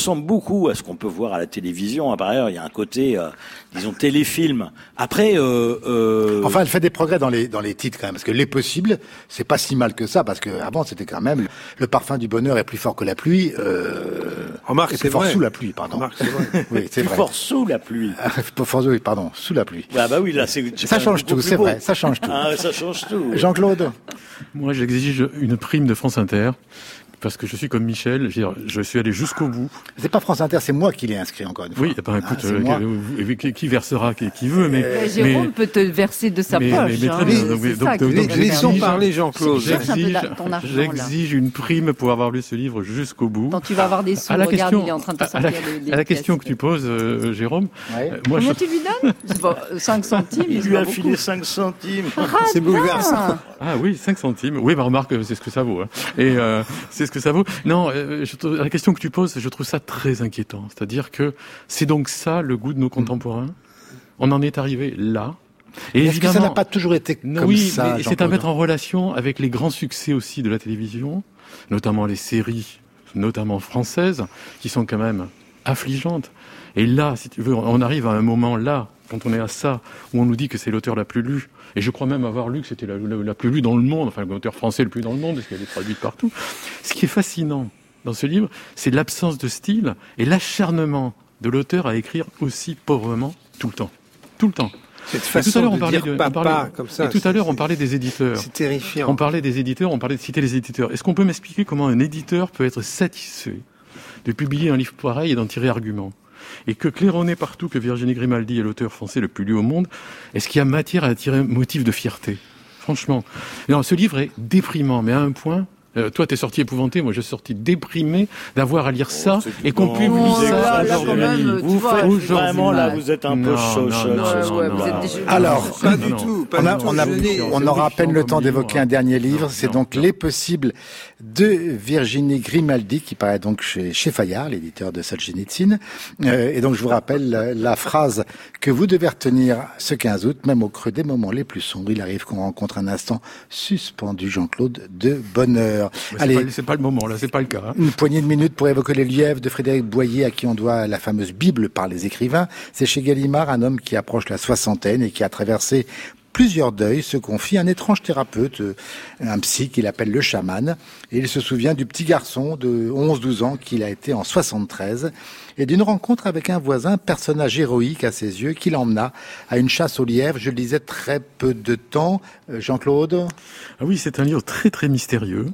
[SPEAKER 2] ressemble beaucoup à ce qu'on peut voir à la télévision. Par ailleurs, il y a un côté, disons, téléfilm. Après,
[SPEAKER 1] Enfin, elle fait des progrès dans les titres quand même, parce que Les Possibles, c'est pas si mal que ça, parce que avant c'était quand même le parfum du bonheur est plus fort que la pluie.
[SPEAKER 6] Remarque,
[SPEAKER 1] est
[SPEAKER 6] c'est
[SPEAKER 1] plus fort
[SPEAKER 6] vrai.
[SPEAKER 1] sous la pluie, pardon.
[SPEAKER 6] Remarque, c'est vrai.
[SPEAKER 1] Oui, c'est
[SPEAKER 2] plus
[SPEAKER 1] vrai.
[SPEAKER 2] fort sous la pluie.
[SPEAKER 1] Oui, pardon, sous la pluie.
[SPEAKER 2] Ah bah oui, là, c'est
[SPEAKER 1] Ça change tout, c'est vrai, ça change tout.
[SPEAKER 2] Ah, ça change tout.
[SPEAKER 1] Jean-Claude.
[SPEAKER 5] Moi, j'exige une prime de France Inter. Parce que je suis comme Michel, je suis allé jusqu'au bout.
[SPEAKER 1] C'est pas France Inter, c'est moi qui l'ai inscrit encore une fois.
[SPEAKER 5] Oui, écoute,
[SPEAKER 1] c'est moi.
[SPEAKER 5] qui versera, qui veut, mais...
[SPEAKER 4] Jérôme peut te verser de sa poche.
[SPEAKER 5] mais très bien. Donc,
[SPEAKER 4] C'est ça
[SPEAKER 5] donc,
[SPEAKER 4] qui est
[SPEAKER 6] Laissons
[SPEAKER 4] bien.
[SPEAKER 6] parler Jean-Claude.
[SPEAKER 4] Cherche un peu ton argent, là.
[SPEAKER 5] J'exige une prime pour avoir lu ce livre jusqu'au bout.
[SPEAKER 4] Quand tu vas avoir des sous,
[SPEAKER 5] À la
[SPEAKER 4] regarde,
[SPEAKER 5] question-
[SPEAKER 4] il est en train de te
[SPEAKER 5] à
[SPEAKER 4] sortir
[SPEAKER 5] la-
[SPEAKER 4] les
[SPEAKER 5] à la question que
[SPEAKER 4] pièces.
[SPEAKER 5] tu poses, Jérôme,
[SPEAKER 1] Ouais.
[SPEAKER 5] moi,
[SPEAKER 4] Combien tu lui donnes? C'est pas 5 centimes.
[SPEAKER 2] Il
[SPEAKER 4] c'est
[SPEAKER 2] lui
[SPEAKER 4] pas
[SPEAKER 2] a
[SPEAKER 4] beaucoup.
[SPEAKER 2] filé 5 centimes.
[SPEAKER 6] C'est bouleversant.
[SPEAKER 5] Ah oui, 5 centimes. Oui, bah remarque, c'est ce que ça vaut. Hein. Et c'est ce que ça vaut. Non, la question que tu poses, je trouve ça très inquiétant. C'est-à-dire que c'est donc ça le goût de nos contemporains. On en est arrivé là. Et
[SPEAKER 1] Est-ce que ça n'a pas toujours été comme
[SPEAKER 5] oui,
[SPEAKER 1] ça,
[SPEAKER 5] mais c'est à
[SPEAKER 1] Jean-Claude
[SPEAKER 5] mettre en relation avec les grands succès aussi de la télévision, notamment les séries, notamment françaises, qui sont quand même affligeantes. Et là, si tu veux, on arrive à un moment là, quand on est à ça, où on nous dit que c'est l'auteur la plus lue. Et je crois même avoir lu que c'était la plus lue dans le monde, enfin l'auteur français le plus dans le monde, parce qu'elle est traduite partout. Ce qui est fascinant dans ce livre, c'est l'absence de style et l'acharnement de l'auteur à écrire aussi pauvrement tout le temps. Tout le temps.
[SPEAKER 6] Cette
[SPEAKER 5] Et tout à
[SPEAKER 6] façon
[SPEAKER 5] l'heure,
[SPEAKER 6] de
[SPEAKER 5] on parlait
[SPEAKER 6] dire
[SPEAKER 5] on
[SPEAKER 6] papa
[SPEAKER 5] parlait-
[SPEAKER 6] comme ça.
[SPEAKER 5] et tout à l'heure, on
[SPEAKER 6] c'est-
[SPEAKER 5] parlait des éditeurs.
[SPEAKER 6] C'est terrifiant.
[SPEAKER 5] On parlait des éditeurs, on parlait de citer les éditeurs. Est-ce qu'on peut m'expliquer comment un éditeur peut être satisfait de publier un livre pareil et d'en tirer argument? Et que claironner partout que Virginie Grimaldi est l'auteur français le plus lu au monde, est-ce qu'il y a matière à tirer un motif de fierté? Franchement. Non, ce livre est déprimant, mais à un point... toi, t'es sorti épouvanté, moi, je suis sorti déprimé d'avoir à lire ça et qu'on publie
[SPEAKER 4] Oh
[SPEAKER 5] ça
[SPEAKER 4] là, quand
[SPEAKER 5] aujourd'hui.
[SPEAKER 4] même, tu
[SPEAKER 2] Vous
[SPEAKER 4] vois,
[SPEAKER 2] faites
[SPEAKER 5] aujourd'hui.
[SPEAKER 2] vraiment, là, vous êtes un peu
[SPEAKER 5] Non,
[SPEAKER 2] chaud.
[SPEAKER 4] Ouais, vous êtes des-
[SPEAKER 1] Alors,
[SPEAKER 6] Pas
[SPEAKER 5] Non,
[SPEAKER 6] du
[SPEAKER 5] non.
[SPEAKER 6] tout. Pas
[SPEAKER 1] On, a,
[SPEAKER 6] du tout.
[SPEAKER 1] on, a-
[SPEAKER 6] Je n'ai-
[SPEAKER 1] on aura à peine le temps
[SPEAKER 5] comme
[SPEAKER 1] d'évoquer
[SPEAKER 5] livre.
[SPEAKER 1] un dernier livre,
[SPEAKER 5] Non,
[SPEAKER 1] c'est
[SPEAKER 5] non,
[SPEAKER 1] donc
[SPEAKER 5] non.
[SPEAKER 1] Les Possibles de Virginie Grimaldi, qui paraît donc chez Fayard, l'éditeur de Solzhenitsyn. Et donc je vous rappelle la phrase que vous devez retenir ce 15 août, même au creux des moments les plus sombres, il arrive qu'on rencontre un instant suspendu, Jean-Claude, de bonheur.
[SPEAKER 5] Mais
[SPEAKER 1] Allez,
[SPEAKER 5] c'est pas le moment, là, c'est pas le cas. Hein.
[SPEAKER 1] une poignée de minutes pour évoquer les lièvres de Frédéric Boyer, à qui on doit la fameuse Bible par les écrivains. C'est chez Gallimard, un homme qui approche la soixantaine et qui a traversé plusieurs deuils, se confie à un étrange thérapeute, un psy qu'il appelle le chaman. Et il se souvient du petit garçon de 11-12 ans qu'il a été en 73 et d'une rencontre avec un voisin, personnage héroïque à ses yeux, qui l'emmena à une chasse aux lièvres. Je le disais, très peu de temps. Jean-Claude?
[SPEAKER 5] Ah oui, c'est un livre très très mystérieux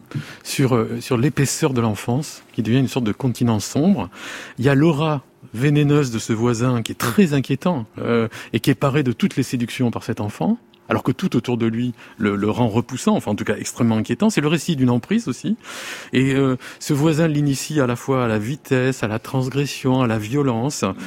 [SPEAKER 5] sur l'épaisseur de l'enfance, qui devient une sorte de continent sombre. Il y a l'aura vénéneuse de ce voisin qui est très inquiétant et qui est paré de toutes les séductions par cet enfant, alors que tout autour de lui le rend repoussant, enfin en tout cas extrêmement inquiétant. C'est le récit d'une emprise aussi. Et ce voisin l'initie à la fois à la vitesse, à la transgression, à la violence.
[SPEAKER 1] À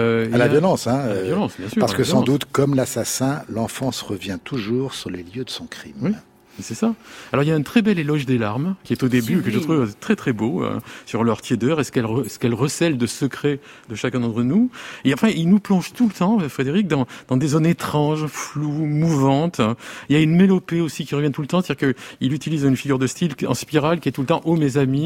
[SPEAKER 1] la violence, hein.
[SPEAKER 5] À la violence, bien sûr.
[SPEAKER 1] Parce
[SPEAKER 5] à
[SPEAKER 1] que
[SPEAKER 5] la
[SPEAKER 1] sans
[SPEAKER 5] violence.
[SPEAKER 1] doute, comme l'assassin, l'enfance revient toujours sur les lieux de son crime.
[SPEAKER 5] Oui. C'est ça. Alors il y a un très bel éloge des larmes qui est au début, que je trouve très très beau, sur leur tiédeur, est-ce qu'elle recèle de secrets de chacun d'entre nous. Et enfin, il nous plonge tout le temps, Frédéric, dans des zones étranges, floues, mouvantes. Il y a une mélopée aussi qui revient tout le temps, c'est-à-dire qu'il utilise une figure de style en spirale qui est tout le temps « oh mes amis »,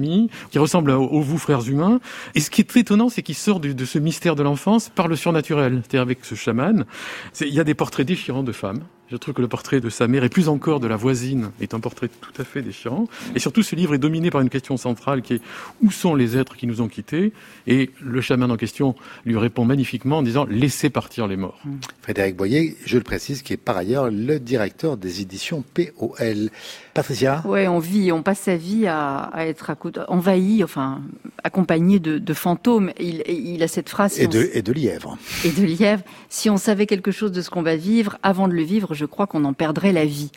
[SPEAKER 5] qui ressemble au « vous frères humains ». Et ce qui est très étonnant, c'est qu'il sort de ce mystère de l'enfance par le surnaturel, c'est-à-dire avec ce chaman. Il y a des portraits déchirants de femmes. Je trouve que le portrait de sa mère, et plus encore de la voisine, est un portrait tout à fait déchirant. Et surtout, ce livre est dominé par une question centrale qui est « Où sont les êtres qui nous ont quittés ?» Et le chaman en question lui répond magnifiquement en disant « Laissez partir les morts ».
[SPEAKER 1] Frédéric Boyer, je le précise, qui est par ailleurs le directeur des éditions POL. Patricia?
[SPEAKER 4] Ouais, on passe sa vie à être envahi, enfin, accompagné de fantômes. Il a cette phrase.
[SPEAKER 1] Et de lièvres.
[SPEAKER 4] Et de lièvres. Si on savait quelque chose de ce qu'on va vivre, avant de le vivre, je crois qu'on en perdrait la vie.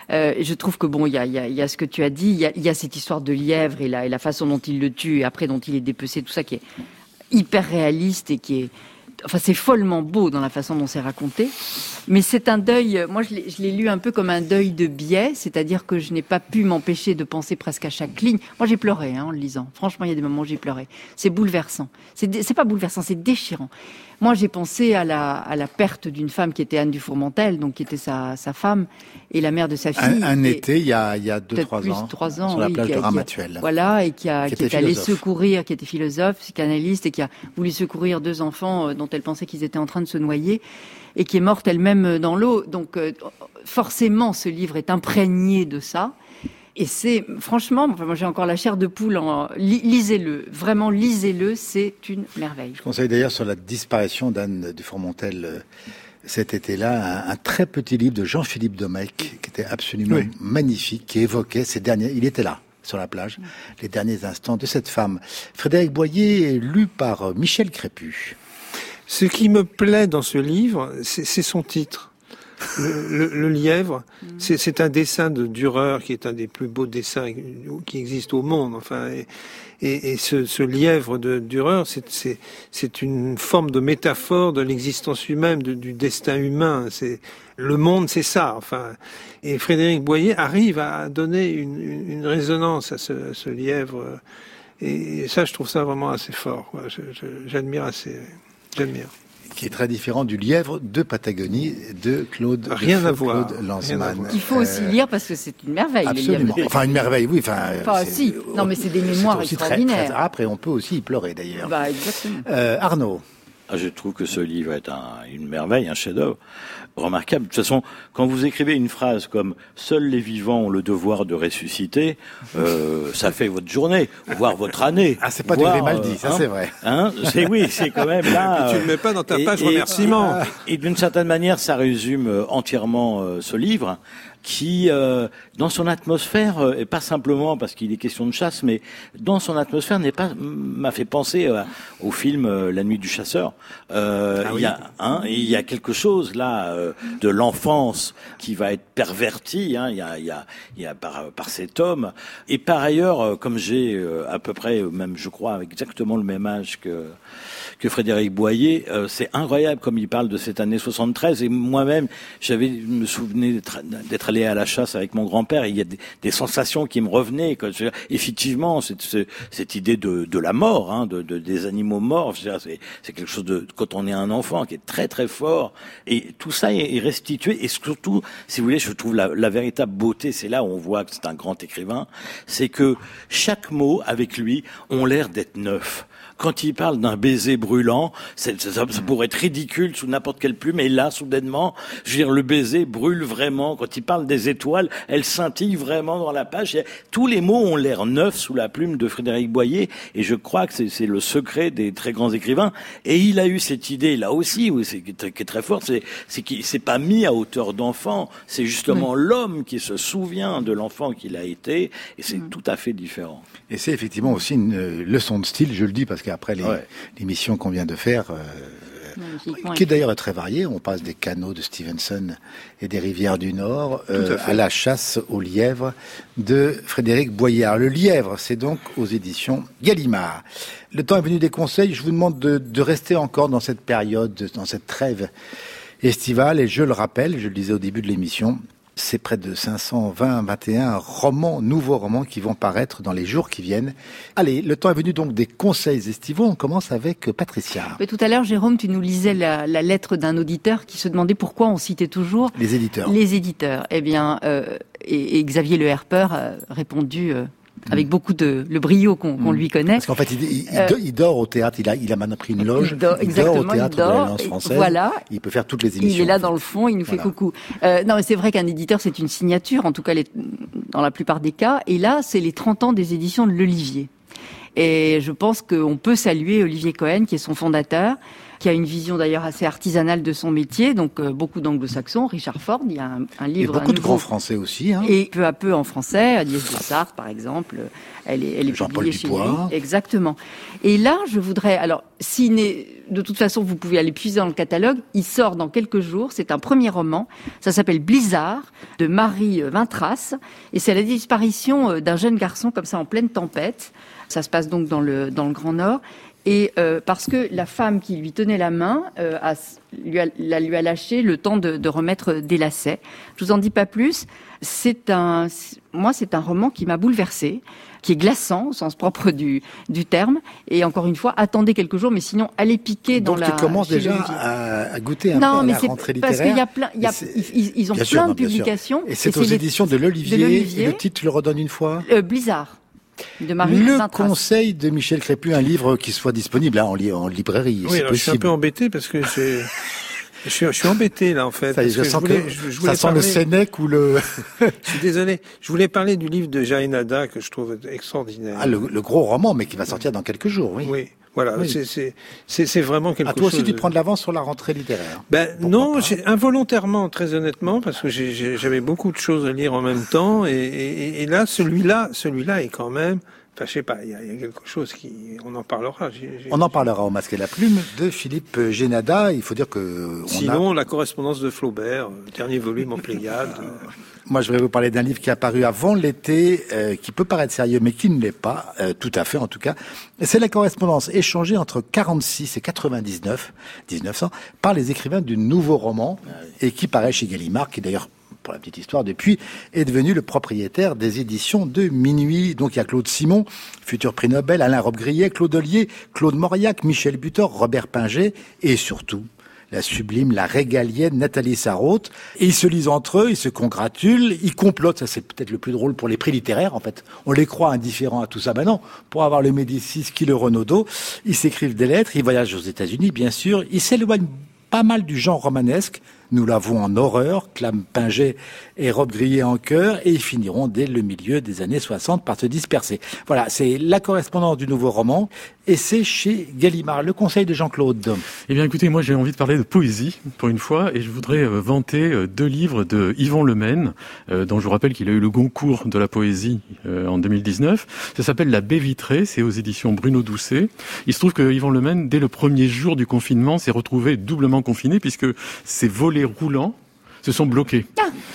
[SPEAKER 4] Je trouve que bon, il y a ce que tu as dit, il y a cette histoire de lièvre et la façon dont il le tue et après dont il est dépecé, tout ça qui est hyper réaliste et qui est enfin, c'est follement beau dans la façon dont c'est raconté. Mais c'est un deuil, moi je l'ai lu un peu comme un deuil de biais, c'est-à-dire que je n'ai pas pu m'empêcher de penser presque à chaque ligne. Moi j'ai pleuré en le lisant. Franchement, il y a des moments où j'ai pleuré. C'est bouleversant. C'est pas bouleversant, c'est déchirant. Moi j'ai pensé à la perte d'une femme qui était Anne Dufourmentel, donc qui était sa femme et la mère de sa fille.
[SPEAKER 1] Un été, il y a 2-3 ans,
[SPEAKER 4] 3 ans,
[SPEAKER 1] sur la plage de Ramatuelle.
[SPEAKER 4] Voilà, et qui est allé secourir, qui était philosophe, psychanalyste, et qui a voulu secourir 2 enfants dont elle pensait qu'ils étaient en train de se noyer, et qui est morte elle-même dans l'eau. Donc forcément, ce livre est imprégné de ça. Et c'est, franchement, moi j'ai encore la chair de poule. Lisez-le, vraiment lisez-le, c'est une merveille.
[SPEAKER 1] Je conseille d'ailleurs sur la disparition d'Anne Dufourmentel cet été-là, un très petit livre de Jean-Philippe Domecq, qui était absolument magnifique, qui évoquait il était là, sur la plage, les derniers instants de cette femme. Frédéric Boyer, lu par Michel Crépu.
[SPEAKER 6] Ce qui me plaît dans ce livre, c'est son titre. Le lièvre, c'est un dessin de Dürer qui est un des plus beaux dessins qui existent au monde. Enfin, et ce lièvre de Dürer, c'est une forme de métaphore de l'existence humaine, du destin humain. Le monde, c'est ça. Enfin, et Frédéric Boyer arrive à donner une résonance à ce lièvre. Et ça, je trouve ça vraiment assez fort. J'admire. Qui
[SPEAKER 1] est très différent du lièvre de Patagonie de Claude Lanzmann.
[SPEAKER 4] Qu'il faut aussi lire parce que c'est une merveille.
[SPEAKER 1] Absolument. Enfin, une merveille, oui.
[SPEAKER 4] Si. Non, mais c'est des mémoires extraordinaires.
[SPEAKER 1] Très âpre et on peut aussi y pleurer d'ailleurs.
[SPEAKER 4] Exactement.
[SPEAKER 1] Arnaud.
[SPEAKER 2] Je trouve que ce livre est une merveille, un chef-d'œuvre remarquable. De toute façon, quand vous écrivez une phrase comme « Seuls les vivants ont le devoir de ressusciter », ça fait votre journée, voire votre année.
[SPEAKER 1] Ah, c'est pas du Grimaldi, ça c'est vrai.
[SPEAKER 2] C'est quand même là.
[SPEAKER 6] Tu le mets pas dans ta page remerciement.
[SPEAKER 2] Et d'une certaine manière, ça résume entièrement ce livre, qui, dans son atmosphère, et pas simplement parce qu'il est question de chasse, mais dans son atmosphère m'a fait penser au film La Nuit du chasseur. Il y a quelque chose là de l'enfance qui va être perverti. Il y a par cet homme. Et par ailleurs, comme j'ai à peu près, même je crois, exactement le même âge que Frédéric Boyer, c'est incroyable comme il parle de cette année 73. Et moi-même, me souvenais d'être allé à la chasse avec mon grand-père. Et il y a des sensations qui me revenaient. Effectivement, cette idée de la mort, des animaux morts, c'est quelque chose quand on est un enfant qui est très très fort. Et tout ça est restitué. Et surtout, si vous voulez, je trouve la véritable beauté, c'est là où on voit que c'est un grand écrivain, c'est que chaque mot avec lui ont l'air d'être neuf. Quand il parle d'un baiser brûlant, ça pourrait être ridicule sous n'importe quelle plume, et là, soudainement, je veux dire, le baiser brûle vraiment. Quand il parle des étoiles, elles scintillent vraiment dans la page. Tous les mots ont l'air neufs sous la plume de Frédéric Boyer, et je crois que c'est le secret des très grands écrivains. Et il a eu cette idée, là aussi, qui est très forte, c'est qu'il s'est pas mis à hauteur d'enfant. C'est justement l'homme qui se souvient de l'enfant qu'il a été, et c'est tout à fait différent.
[SPEAKER 1] Et c'est effectivement aussi une leçon de style, je le dis parce qu'après l'émission qu'on vient de faire, qui est d'ailleurs très variée, on passe des canaux de Stevenson et des rivières du Nord à la chasse au lièvre de Frédéric Boyer. Le lièvre, c'est donc aux éditions Gallimard. Le temps est venu des conseils, je vous demande de rester encore dans cette période, dans cette trêve estivale, et je le rappelle, je le disais au début de l'émission, c'est près de 521 nouveaux romans qui vont paraître dans les jours qui viennent. Allez, le temps est venu donc des conseils estivaux. On commence avec Patricia.
[SPEAKER 4] Mais tout à l'heure, Jérôme, tu nous lisais la lettre d'un auditeur qui se demandait pourquoi on citait toujours
[SPEAKER 1] les éditeurs.
[SPEAKER 4] Les éditeurs. Eh bien, et Xavier Le Herper a répondu avec beaucoup le brio qu'on lui connaît.
[SPEAKER 1] Parce qu'en fait, il dort au théâtre, il a maintenant pris une loge, il dort au théâtre de l'Alliance française,
[SPEAKER 4] voilà.
[SPEAKER 1] Il peut faire toutes les émissions.
[SPEAKER 4] Il est là dans le fond, il nous fait coucou. Non, mais c'est vrai qu'un éditeur, c'est une signature, en tout cas dans la plupart des cas, et là, c'est les 30 ans des éditions de l'Olivier. Et je pense qu'on peut saluer Olivier Cohen, qui est son fondateur, qui a une vision d'ailleurs assez artisanale de son métier, donc beaucoup d'anglo-saxons. Richard Ford, il y a un livre...
[SPEAKER 1] Et beaucoup de grands français aussi.
[SPEAKER 4] Et peu à peu en français, Agnès de Sarthe par exemple, elle est
[SPEAKER 1] Jean-Paul
[SPEAKER 4] publiée chez
[SPEAKER 1] Dupois.
[SPEAKER 4] lui. Exactement. Et là, je voudrais... Alors, de toute façon, vous pouvez aller puiser dans le catalogue, il sort dans quelques jours, c'est un premier roman, ça s'appelle Blizzard, de Marie Vintras, et c'est la disparition d'un jeune garçon comme ça en pleine tempête. Ça se passe donc dans le Grand Nord. et parce que la femme qui lui tenait la main lui a lâché le temps de remettre des lacets. Je vous en dis pas plus. C'est un roman qui m'a bouleversée, qui est glaçant au sens propre du terme. Et encore une fois, attendez quelques jours, mais sinon allez piquer dans la.
[SPEAKER 1] Donc tu commences déjà à goûter un peu à la rentrée littéraire.
[SPEAKER 4] Parce qu'il y a plein, ils ont plein de publications.
[SPEAKER 1] Et c'est aux éditions de l'Olivier. Et le titre, tu le redonnes une fois.
[SPEAKER 4] Blizzard. De Marie
[SPEAKER 1] le
[SPEAKER 4] Zintras.
[SPEAKER 1] conseil de Michel Crépu, un livre qui soit disponible en librairie.
[SPEAKER 6] Oui, alors je suis un peu embêté parce que je suis embêté là en fait.
[SPEAKER 1] Ça, je sens ça sent le Sénèque ou le.
[SPEAKER 6] Je suis désolé. Je voulais parler du livre de Jaénada que je trouve extraordinaire.
[SPEAKER 1] Ah, le gros roman, mais qui va sortir dans quelques jours, oui.
[SPEAKER 6] Oui. Voilà, oui. C'est vraiment quelque chose.
[SPEAKER 1] Toi aussi, tu prends de l'avance sur la rentrée littéraire.
[SPEAKER 6] Non, involontairement, très honnêtement, parce que j'avais beaucoup de choses à lire en même temps, et là, celui-là est quand même. Enfin, je sais pas, il y a quelque chose on en parlera.
[SPEAKER 1] On en parlera au Masque et la Plume de Philippe Jaénada. Il faut dire que.
[SPEAKER 6] Sinon, la correspondance de Flaubert, dernier volume en Pléiade.
[SPEAKER 1] Moi, je voudrais vous parler d'un livre qui est apparu avant l'été, qui peut paraître sérieux, mais qui ne l'est pas, tout à fait en tout cas. C'est la correspondance échangée entre 46 et 1900, par les écrivains du nouveau roman, et qui paraît chez Gallimard, qui d'ailleurs, pour la petite histoire, depuis, est devenu le propriétaire des éditions de Minuit. Donc il y a Claude Simon, futur prix Nobel, Alain Robbe-Grillet, Claude Ollier, Claude Mauriac, Michel Butor, Robert Pinget, et surtout la sublime, la régalienne Nathalie Sarraute. Et ils se lisent entre eux, ils se congratulent, ils complotent. Ça, c'est peut-être le plus drôle pour les prix littéraires, en fait. On les croit indifférents à tout ça. Ben non, pour avoir le Médicis qui le Renaudot, ils s'écrivent des lettres, ils voyagent aux États-Unis, bien sûr. Ils s'éloignent pas mal du genre romanesque. Nous l'avons en horreur, clament Pinget et Robbe-Grillet en chœur, et ils finiront dès le milieu des années 60 par se disperser. Voilà, c'est la correspondance du nouveau roman, et c'est chez Gallimard. Le conseil de Jean-Claude.
[SPEAKER 5] Eh bien, écoutez, moi, j'ai envie de parler de poésie, pour une fois, et je voudrais vanter 2 livres de Yvon Lemaine, dont je vous rappelle qu'il a eu le Goncourt de la poésie en 2019. Ça s'appelle La Baie vitrée, c'est aux éditions Bruno Doucet. Il se trouve que Yvon Lemaine, dès le premier jour du confinement, s'est retrouvé doublement confiné, puisque ses volets roulants se sont bloqués.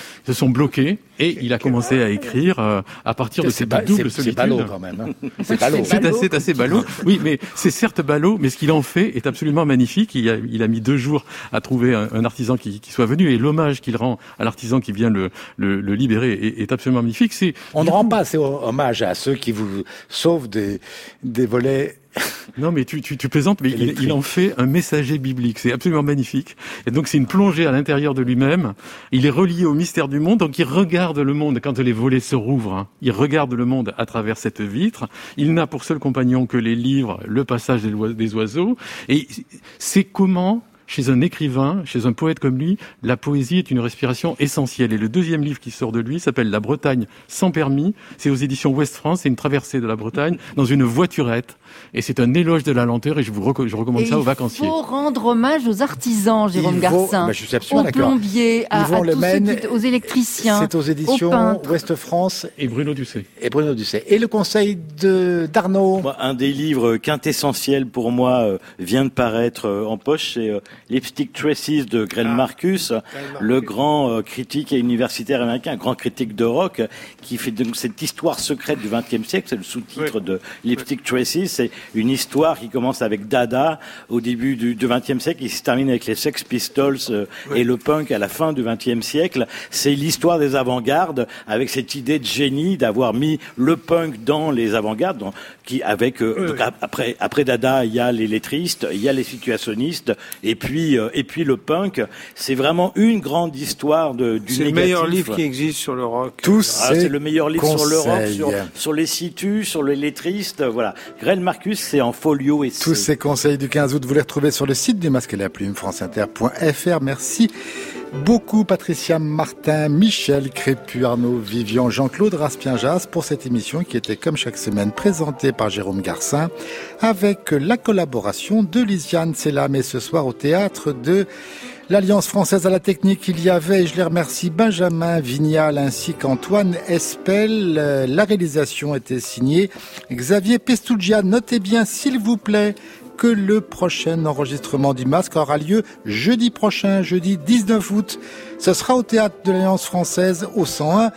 [SPEAKER 5] Et il a commencé à écrire à partir de cette double solitude.
[SPEAKER 1] C'est ballot quand même. Hein. C'est ballot.
[SPEAKER 5] C'est assez ballot. Oui, mais c'est certes ballot, mais ce qu'il en fait est absolument magnifique. Il a mis 2 jours à trouver un artisan qui soit venu, et l'hommage qu'il rend à l'artisan qui vient le libérer est absolument magnifique.
[SPEAKER 1] On ne rend pas assez hommage à ceux qui vous sauvent des volets.
[SPEAKER 5] Non, mais tu plaisantes, mais il en fait un messager biblique. C'est absolument magnifique. Et donc, c'est une plongée à l'intérieur de lui-même. Il est relié au mystère du monde. Donc, il regarde le monde quand les volets se rouvrent. Hein. Il regarde le monde à travers cette vitre. Il n'a pour seul compagnon que les livres, le passage des oiseaux. Et c'est comment, chez un écrivain, chez un poète comme lui, la poésie est une respiration essentielle. Et le 2e livre qui sort de lui s'appelle La Bretagne sans permis. C'est aux éditions Ouest France. C'est une traversée de la Bretagne dans une voiturette. Et c'est un éloge de la lenteur, et je recommande ça aux vacanciers.
[SPEAKER 4] Il faut rendre hommage aux artisans, Jérôme Garcin,
[SPEAKER 1] je suis absolument
[SPEAKER 4] aux plombiers, à tous aux électriciens.
[SPEAKER 1] C'est aux éditions Ouest France
[SPEAKER 5] et Bruno Doucet.
[SPEAKER 1] Et le conseil d'Arnaud.
[SPEAKER 2] Un des livres quintessentiels pour moi vient de paraître en poche, c'est Lipstick Traces de Greil Marcus, le grand critique et universitaire américain, grand critique de rock, qui fait donc cette histoire secrète du XXe siècle. C'est le sous-titre de Lipstick Traces. C'est une histoire qui commence avec Dada au début du XXe siècle, et qui se termine avec les Sex Pistols et le punk à la fin du XXe siècle. C'est l'histoire des avant-gardes, avec cette idée de génie d'avoir mis le punk dans les avant-gardes, qui avec donc après Dada, il y a les lettristes, il y a les situationnistes, et puis le punk. C'est vraiment une grande histoire du négatif.
[SPEAKER 6] C'est le meilleur livre qui existe sur le rock.
[SPEAKER 2] C'est le meilleur livre sur le rock, sur les situs, sur les lettristes, voilà. Greil Marcus, c'est en folio. Et
[SPEAKER 1] tous ces conseils du 15 août, vous les retrouvez sur le site du Masque et la Plume, franceinter.fr. Merci beaucoup Patricia Martin, Michel Crépu, Arnaud Vivian, Jean-Claude Raspien-Jas pour cette émission qui était comme chaque semaine présentée par Jérôme Garcin avec la collaboration de Lisiane Selam, et ce soir au théâtre de l'Alliance française à la technique, il y avait, et je les remercie, Benjamin Vignal ainsi qu'Antoine Espel. La réalisation était signée Xavier Pestougia. Notez bien, s'il vous plaît, que le prochain enregistrement du Masque aura lieu jeudi prochain, jeudi 19 août. Ce sera au théâtre de l'Alliance française au 101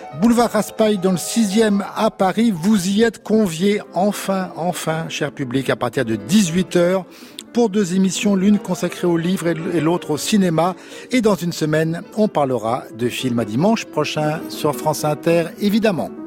[SPEAKER 1] Boulevard Raspail dans le 6e à Paris. Vous y êtes conviés, enfin, cher public, à partir de 18h. Pour 2 émissions, l'une consacrée au livre et l'autre au cinéma. Et dans une semaine, on parlera de films à dimanche prochain sur France Inter, évidemment.